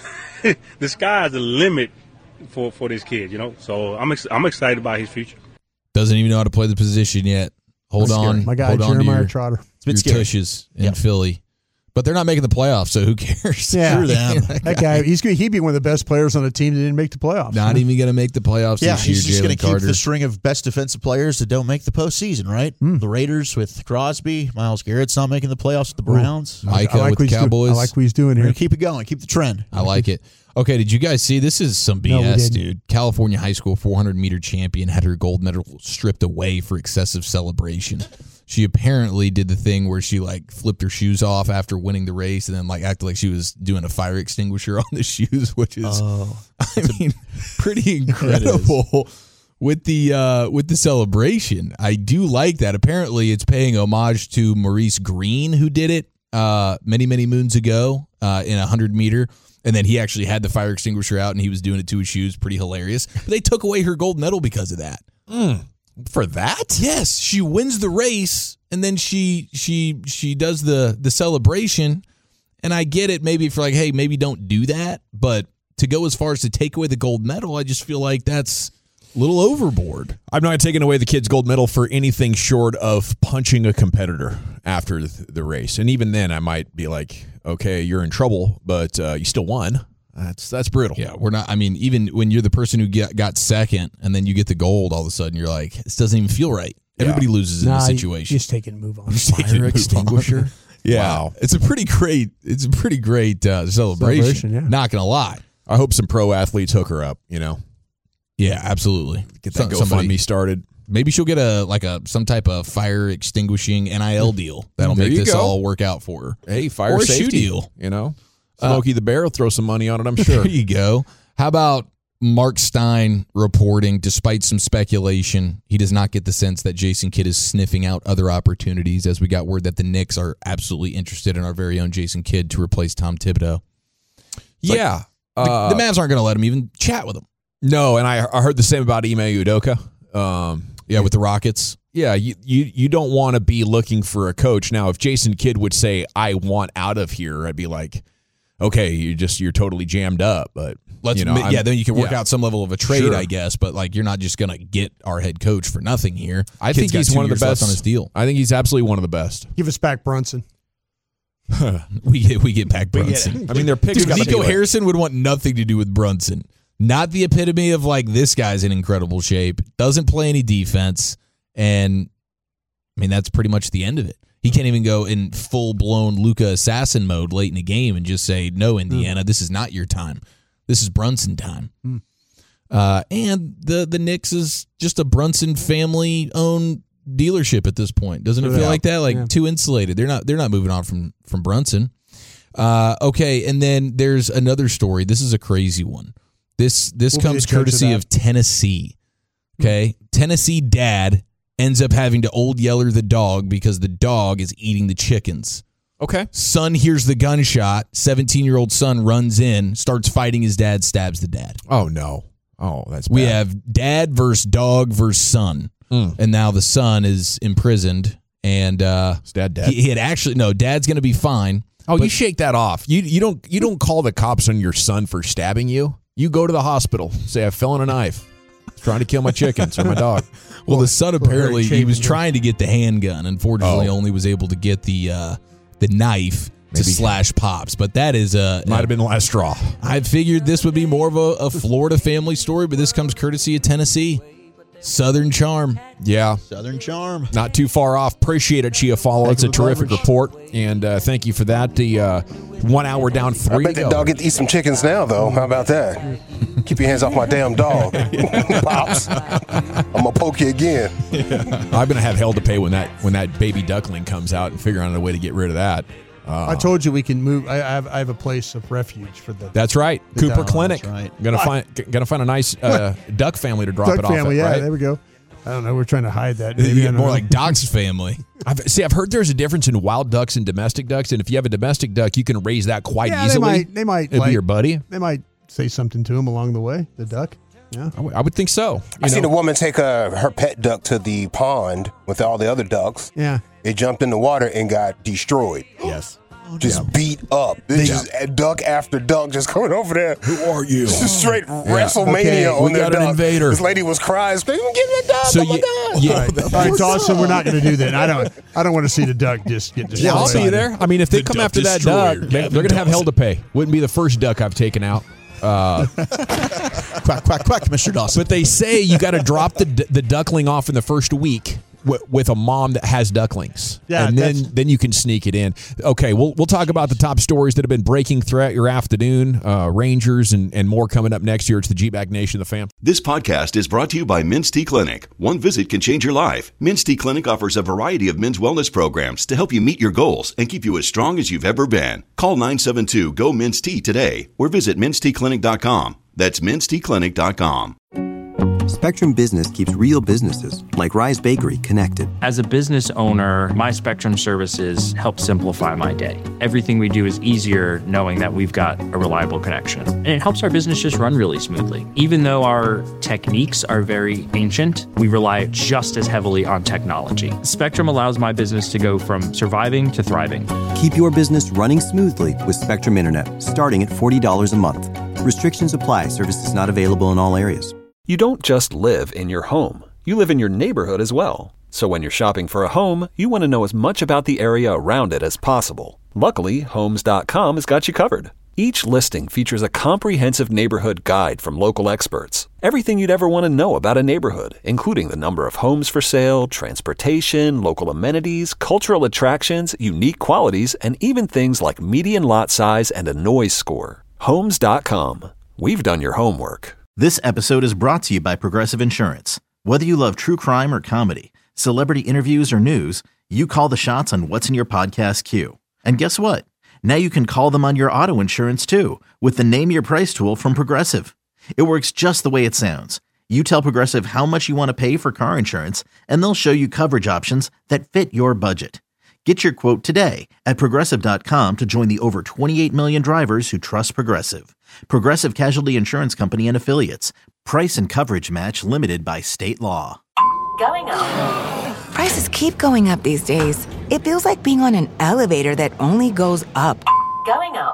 the sky's the limit for, for this kid, you know. So I'm ex- I'm excited about his future. Doesn't even know how to play the position yet. Hold That's on. scary. My guy, hold on to Jeremiah your, Trotter. It's been your scary. tushes in Yep. Philly. But they're not making the playoffs, so who cares? Yeah. Screw them. That guy, he's going he'd be one of the best players on a team that didn't make the playoffs. Not even going to make the playoffs Yeah, this year, he's just going Jalen to keep Carter. the string of best defensive players that don't make the postseason, right? Hmm. The Raiders with Crosby, Miles Garrett's not making the playoffs with the Browns. Micah I like with what the he's doing. Cowboys. I like what he's doing We're here. going to keep it going, keep the trend. I like it. Okay, did you guys see? This is some B No, we S, didn't. dude. California high school four hundred meter champion had her gold medal stripped away for excessive celebration. She apparently did the thing where she like flipped her shoes off after winning the race and then like acted like she was doing a fire extinguisher on the shoes, which is, Oh, I mean, pretty incredible with the uh, with the celebration. I do like that. Apparently, it's paying homage to Maurice Green, who did it uh, many, many moons ago uh, in a hundred meter. And then he actually had the fire extinguisher out and he was doing it to his shoes. Pretty hilarious. But they took away her gold medal because of that. Mm. For that? Yes. She wins the race and then she she she does the the celebration. And I get it maybe for like, hey, maybe don't do that. But to go as far as to take away the gold medal, I just feel like that's a little overboard. I'm not taking away the kid's gold medal for anything short of punching a competitor after the race. And even then I might be like, okay, you're in trouble, but uh, you still won. That's that's brutal. Yeah, we're not. I mean, even when you're the person who get, got second and then you get the gold, all of a sudden you're like, this doesn't even feel right. Yeah. Everybody loses nah, in this situation. You just take it and move on. Just take Fire extinguisher. Yeah, wow. It's a pretty great. It's a pretty great uh, celebration. celebration yeah. Not gonna lie. I hope some pro athletes hook her up. You know. Yeah, absolutely. Get that so, GoFundMe started. Maybe she'll get a like a some type of fire extinguishing N I L deal that'll there make this go. all work out for her. Hey, fire or safety a shoe deal. You know, Smokey uh, the Bear will throw some money on it. I'm sure. There you go. How about Mark Stein reporting? Despite some speculation, he does not get the sense that Jason Kidd is sniffing out other opportunities. As we got word that the Knicks are absolutely interested in our very own Jason Kidd to replace Tom Thibodeau. It's yeah, like, uh, the, the Mavs aren't going to let him even chat with him. No, and I I heard the same about Ime Udoka. Um, Yeah, with the Rockets. Yeah, you you, you don't want to be looking for a coach. Now, if Jason Kidd would say, I want out of here, I'd be like, okay, you just you're totally jammed up. But let's you know, yeah, then you can work yeah. out some level of a trade, Sure. I guess. But like, you're not just gonna get our head coach for nothing here. I Kid's think he's got two one of the years left best on his deal. I think he's absolutely one of the best. Give us back Brunson. we get we get back Brunson. I mean, their picks. Dude, Nico Harrison would want nothing to do with Brunson. Not the epitome of like this guy's in incredible shape. Doesn't play any defense. And, I mean, that's pretty much the end of it. He can't even go in full-blown Luka assassin mode late in the game and just say, no, Indiana, mm. this is not your time. This is Brunson time. Mm. Uh, and the, the Knicks is just a Brunson family-owned dealership at this point. Doesn't it feel yeah. like that? Like, yeah. too insulated. They're not They're not moving on from, from Brunson. Uh, okay, and then there's another story. This is a crazy one. This, this we'll comes courtesy of, of Tennessee. Okay? Mm. Tennessee dad ends up having to old Yeller the dog because the dog is eating the chickens. Okay. Son hears the gunshot. seventeen-year-old son runs in, starts fighting his dad, stabs the dad. Oh, no. Oh, that's bad. We have dad versus dog versus son. Mm. And now the son is imprisoned. And uh, is dad dead? He, he had actually, no, dad's going to be fine. Oh, you shake that off. You you don't you don't call the cops on your son for stabbing you. You go to the hospital. Say, I fell on a knife. Trying to kill my chickens or my dog. Well, the son apparently he was trying to get the handgun. Unfortunately, oh. only was able to get the uh, the knife Maybe. to slash Pops. But that is a might have been the last straw. I figured this would be more of a, a Florida family story, but this comes courtesy of Tennessee. Southern Charm. Yeah. Southern Charm. Not too far off. Appreciate it, Chia Follow. It's a terrific coverage. report, and uh, thank you for that. The uh, one hour down three. I bet that dog get to eat some chickens now, though. How about that? Keep your hands off my damn dog. Pops. I'm going to poke you again. Yeah. I'm going to have hell to pay when that when that baby duckling comes out and figure out a way to get rid of that. Uh, I told you we can move. I have I have a place of refuge for the. That's right, the Cooper duck. Clinic. That's right. Gonna find gonna find a nice uh, duck family to drop duck it off. family, at, yeah, right? there we go. I don't know. We're trying to hide that. Maybe more know. like Doc's family. I've, see, I've heard there's a difference in wild ducks and domestic ducks, and if you have a domestic duck, you can raise that quite yeah, easily. They might. They might It'd like, be your buddy. They might say something to him along the way. The duck. Yeah, I, w- I would think so. You I know? seen a woman take uh, her pet duck to the pond with all the other ducks. Yeah, it jumped in the water and got destroyed. Yes. Just yeah. beat up. They yeah. just duck after duck just coming over there. Who are you? Just straight yeah. WrestleMania okay. on we their got duck. An invader. This lady was crying, "Give me the duck!" So oh my you, God! Yeah. All right, all right Dawson, we're not going to do that. I don't. I don't want to see the duck just get destroyed. Yeah, I'll see you there. I mean, if they the come after that duck, they, they're going to have hell to pay. Wouldn't be the first duck I've taken out. Uh, quack, quack, quack, Mister Dawson. But they say you got to drop the the duckling off in the first week with, with a mom that has ducklings. Yeah, and then then you can sneak it in. Okay, we'll we'll talk about the top stories that have been breaking throughout your afternoon. Uh, Rangers and, and more coming up next year. It's the G-Bag Nation, the fam. This podcast is brought to you by Men's Tea Clinic. One visit can change your life. Men's Tea Clinic offers a variety of men's wellness programs to help you meet your goals and keep you as strong as you've ever been. Call nine seven two, G O, Men's Tea today or visit men's tea clinic dot com. That's men's tea clinic dot com. Spectrum Business keeps real businesses, like Rise Bakery, connected. As a business owner, my Spectrum services help simplify my day. Everything we do is easier knowing that we've got a reliable connection. And it helps our business just run really smoothly. Even though our techniques are very ancient, we rely just as heavily on technology. Spectrum allows my business to go from surviving to thriving. Keep your business running smoothly with Spectrum Internet, starting at forty dollars a month. Restrictions apply. Services not available in all areas. You don't just live in your home. You live in your neighborhood as well. So when you're shopping for a home, you want to know as much about the area around it as possible. Luckily, Homes dot com has got you covered. Each listing features a comprehensive neighborhood guide from local experts. Everything you'd ever want to know about a neighborhood, including the number of homes for sale, transportation, local amenities, cultural attractions, unique qualities, and even things like median lot size and a noise score. Homes dot com. We've done your homework. This episode is brought to you by Progressive Insurance. Whether you love true crime or comedy, celebrity interviews or news, you call the shots on what's in your podcast queue. And guess what? Now you can call them on your auto insurance too with the Name Your Price tool from Progressive. It works just the way it sounds. You tell Progressive how much you want to pay for car insurance, and they'll show you coverage options that fit your budget. Get your quote today at Progressive dot com to join the over twenty-eight million drivers who trust Progressive. Progressive Casualty Insurance Company and Affiliates. Price and coverage match limited by state law. Going up. Prices keep going up these days. It feels like being on an elevator that only goes up. Going up.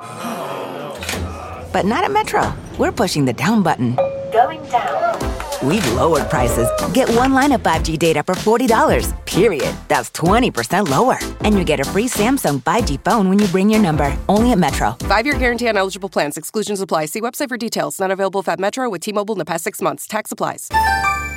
But not at Metro. We're pushing the down button. Going down. We've lowered prices. Get one line of five G data for forty dollars, period. That's twenty percent lower. And you get a free Samsung five G phone when you bring your number. Only at Metro. Five-year guarantee on eligible plans. Exclusions apply. See website for details. Not available if at Metro with T-Mobile in the past six months. Tax applies.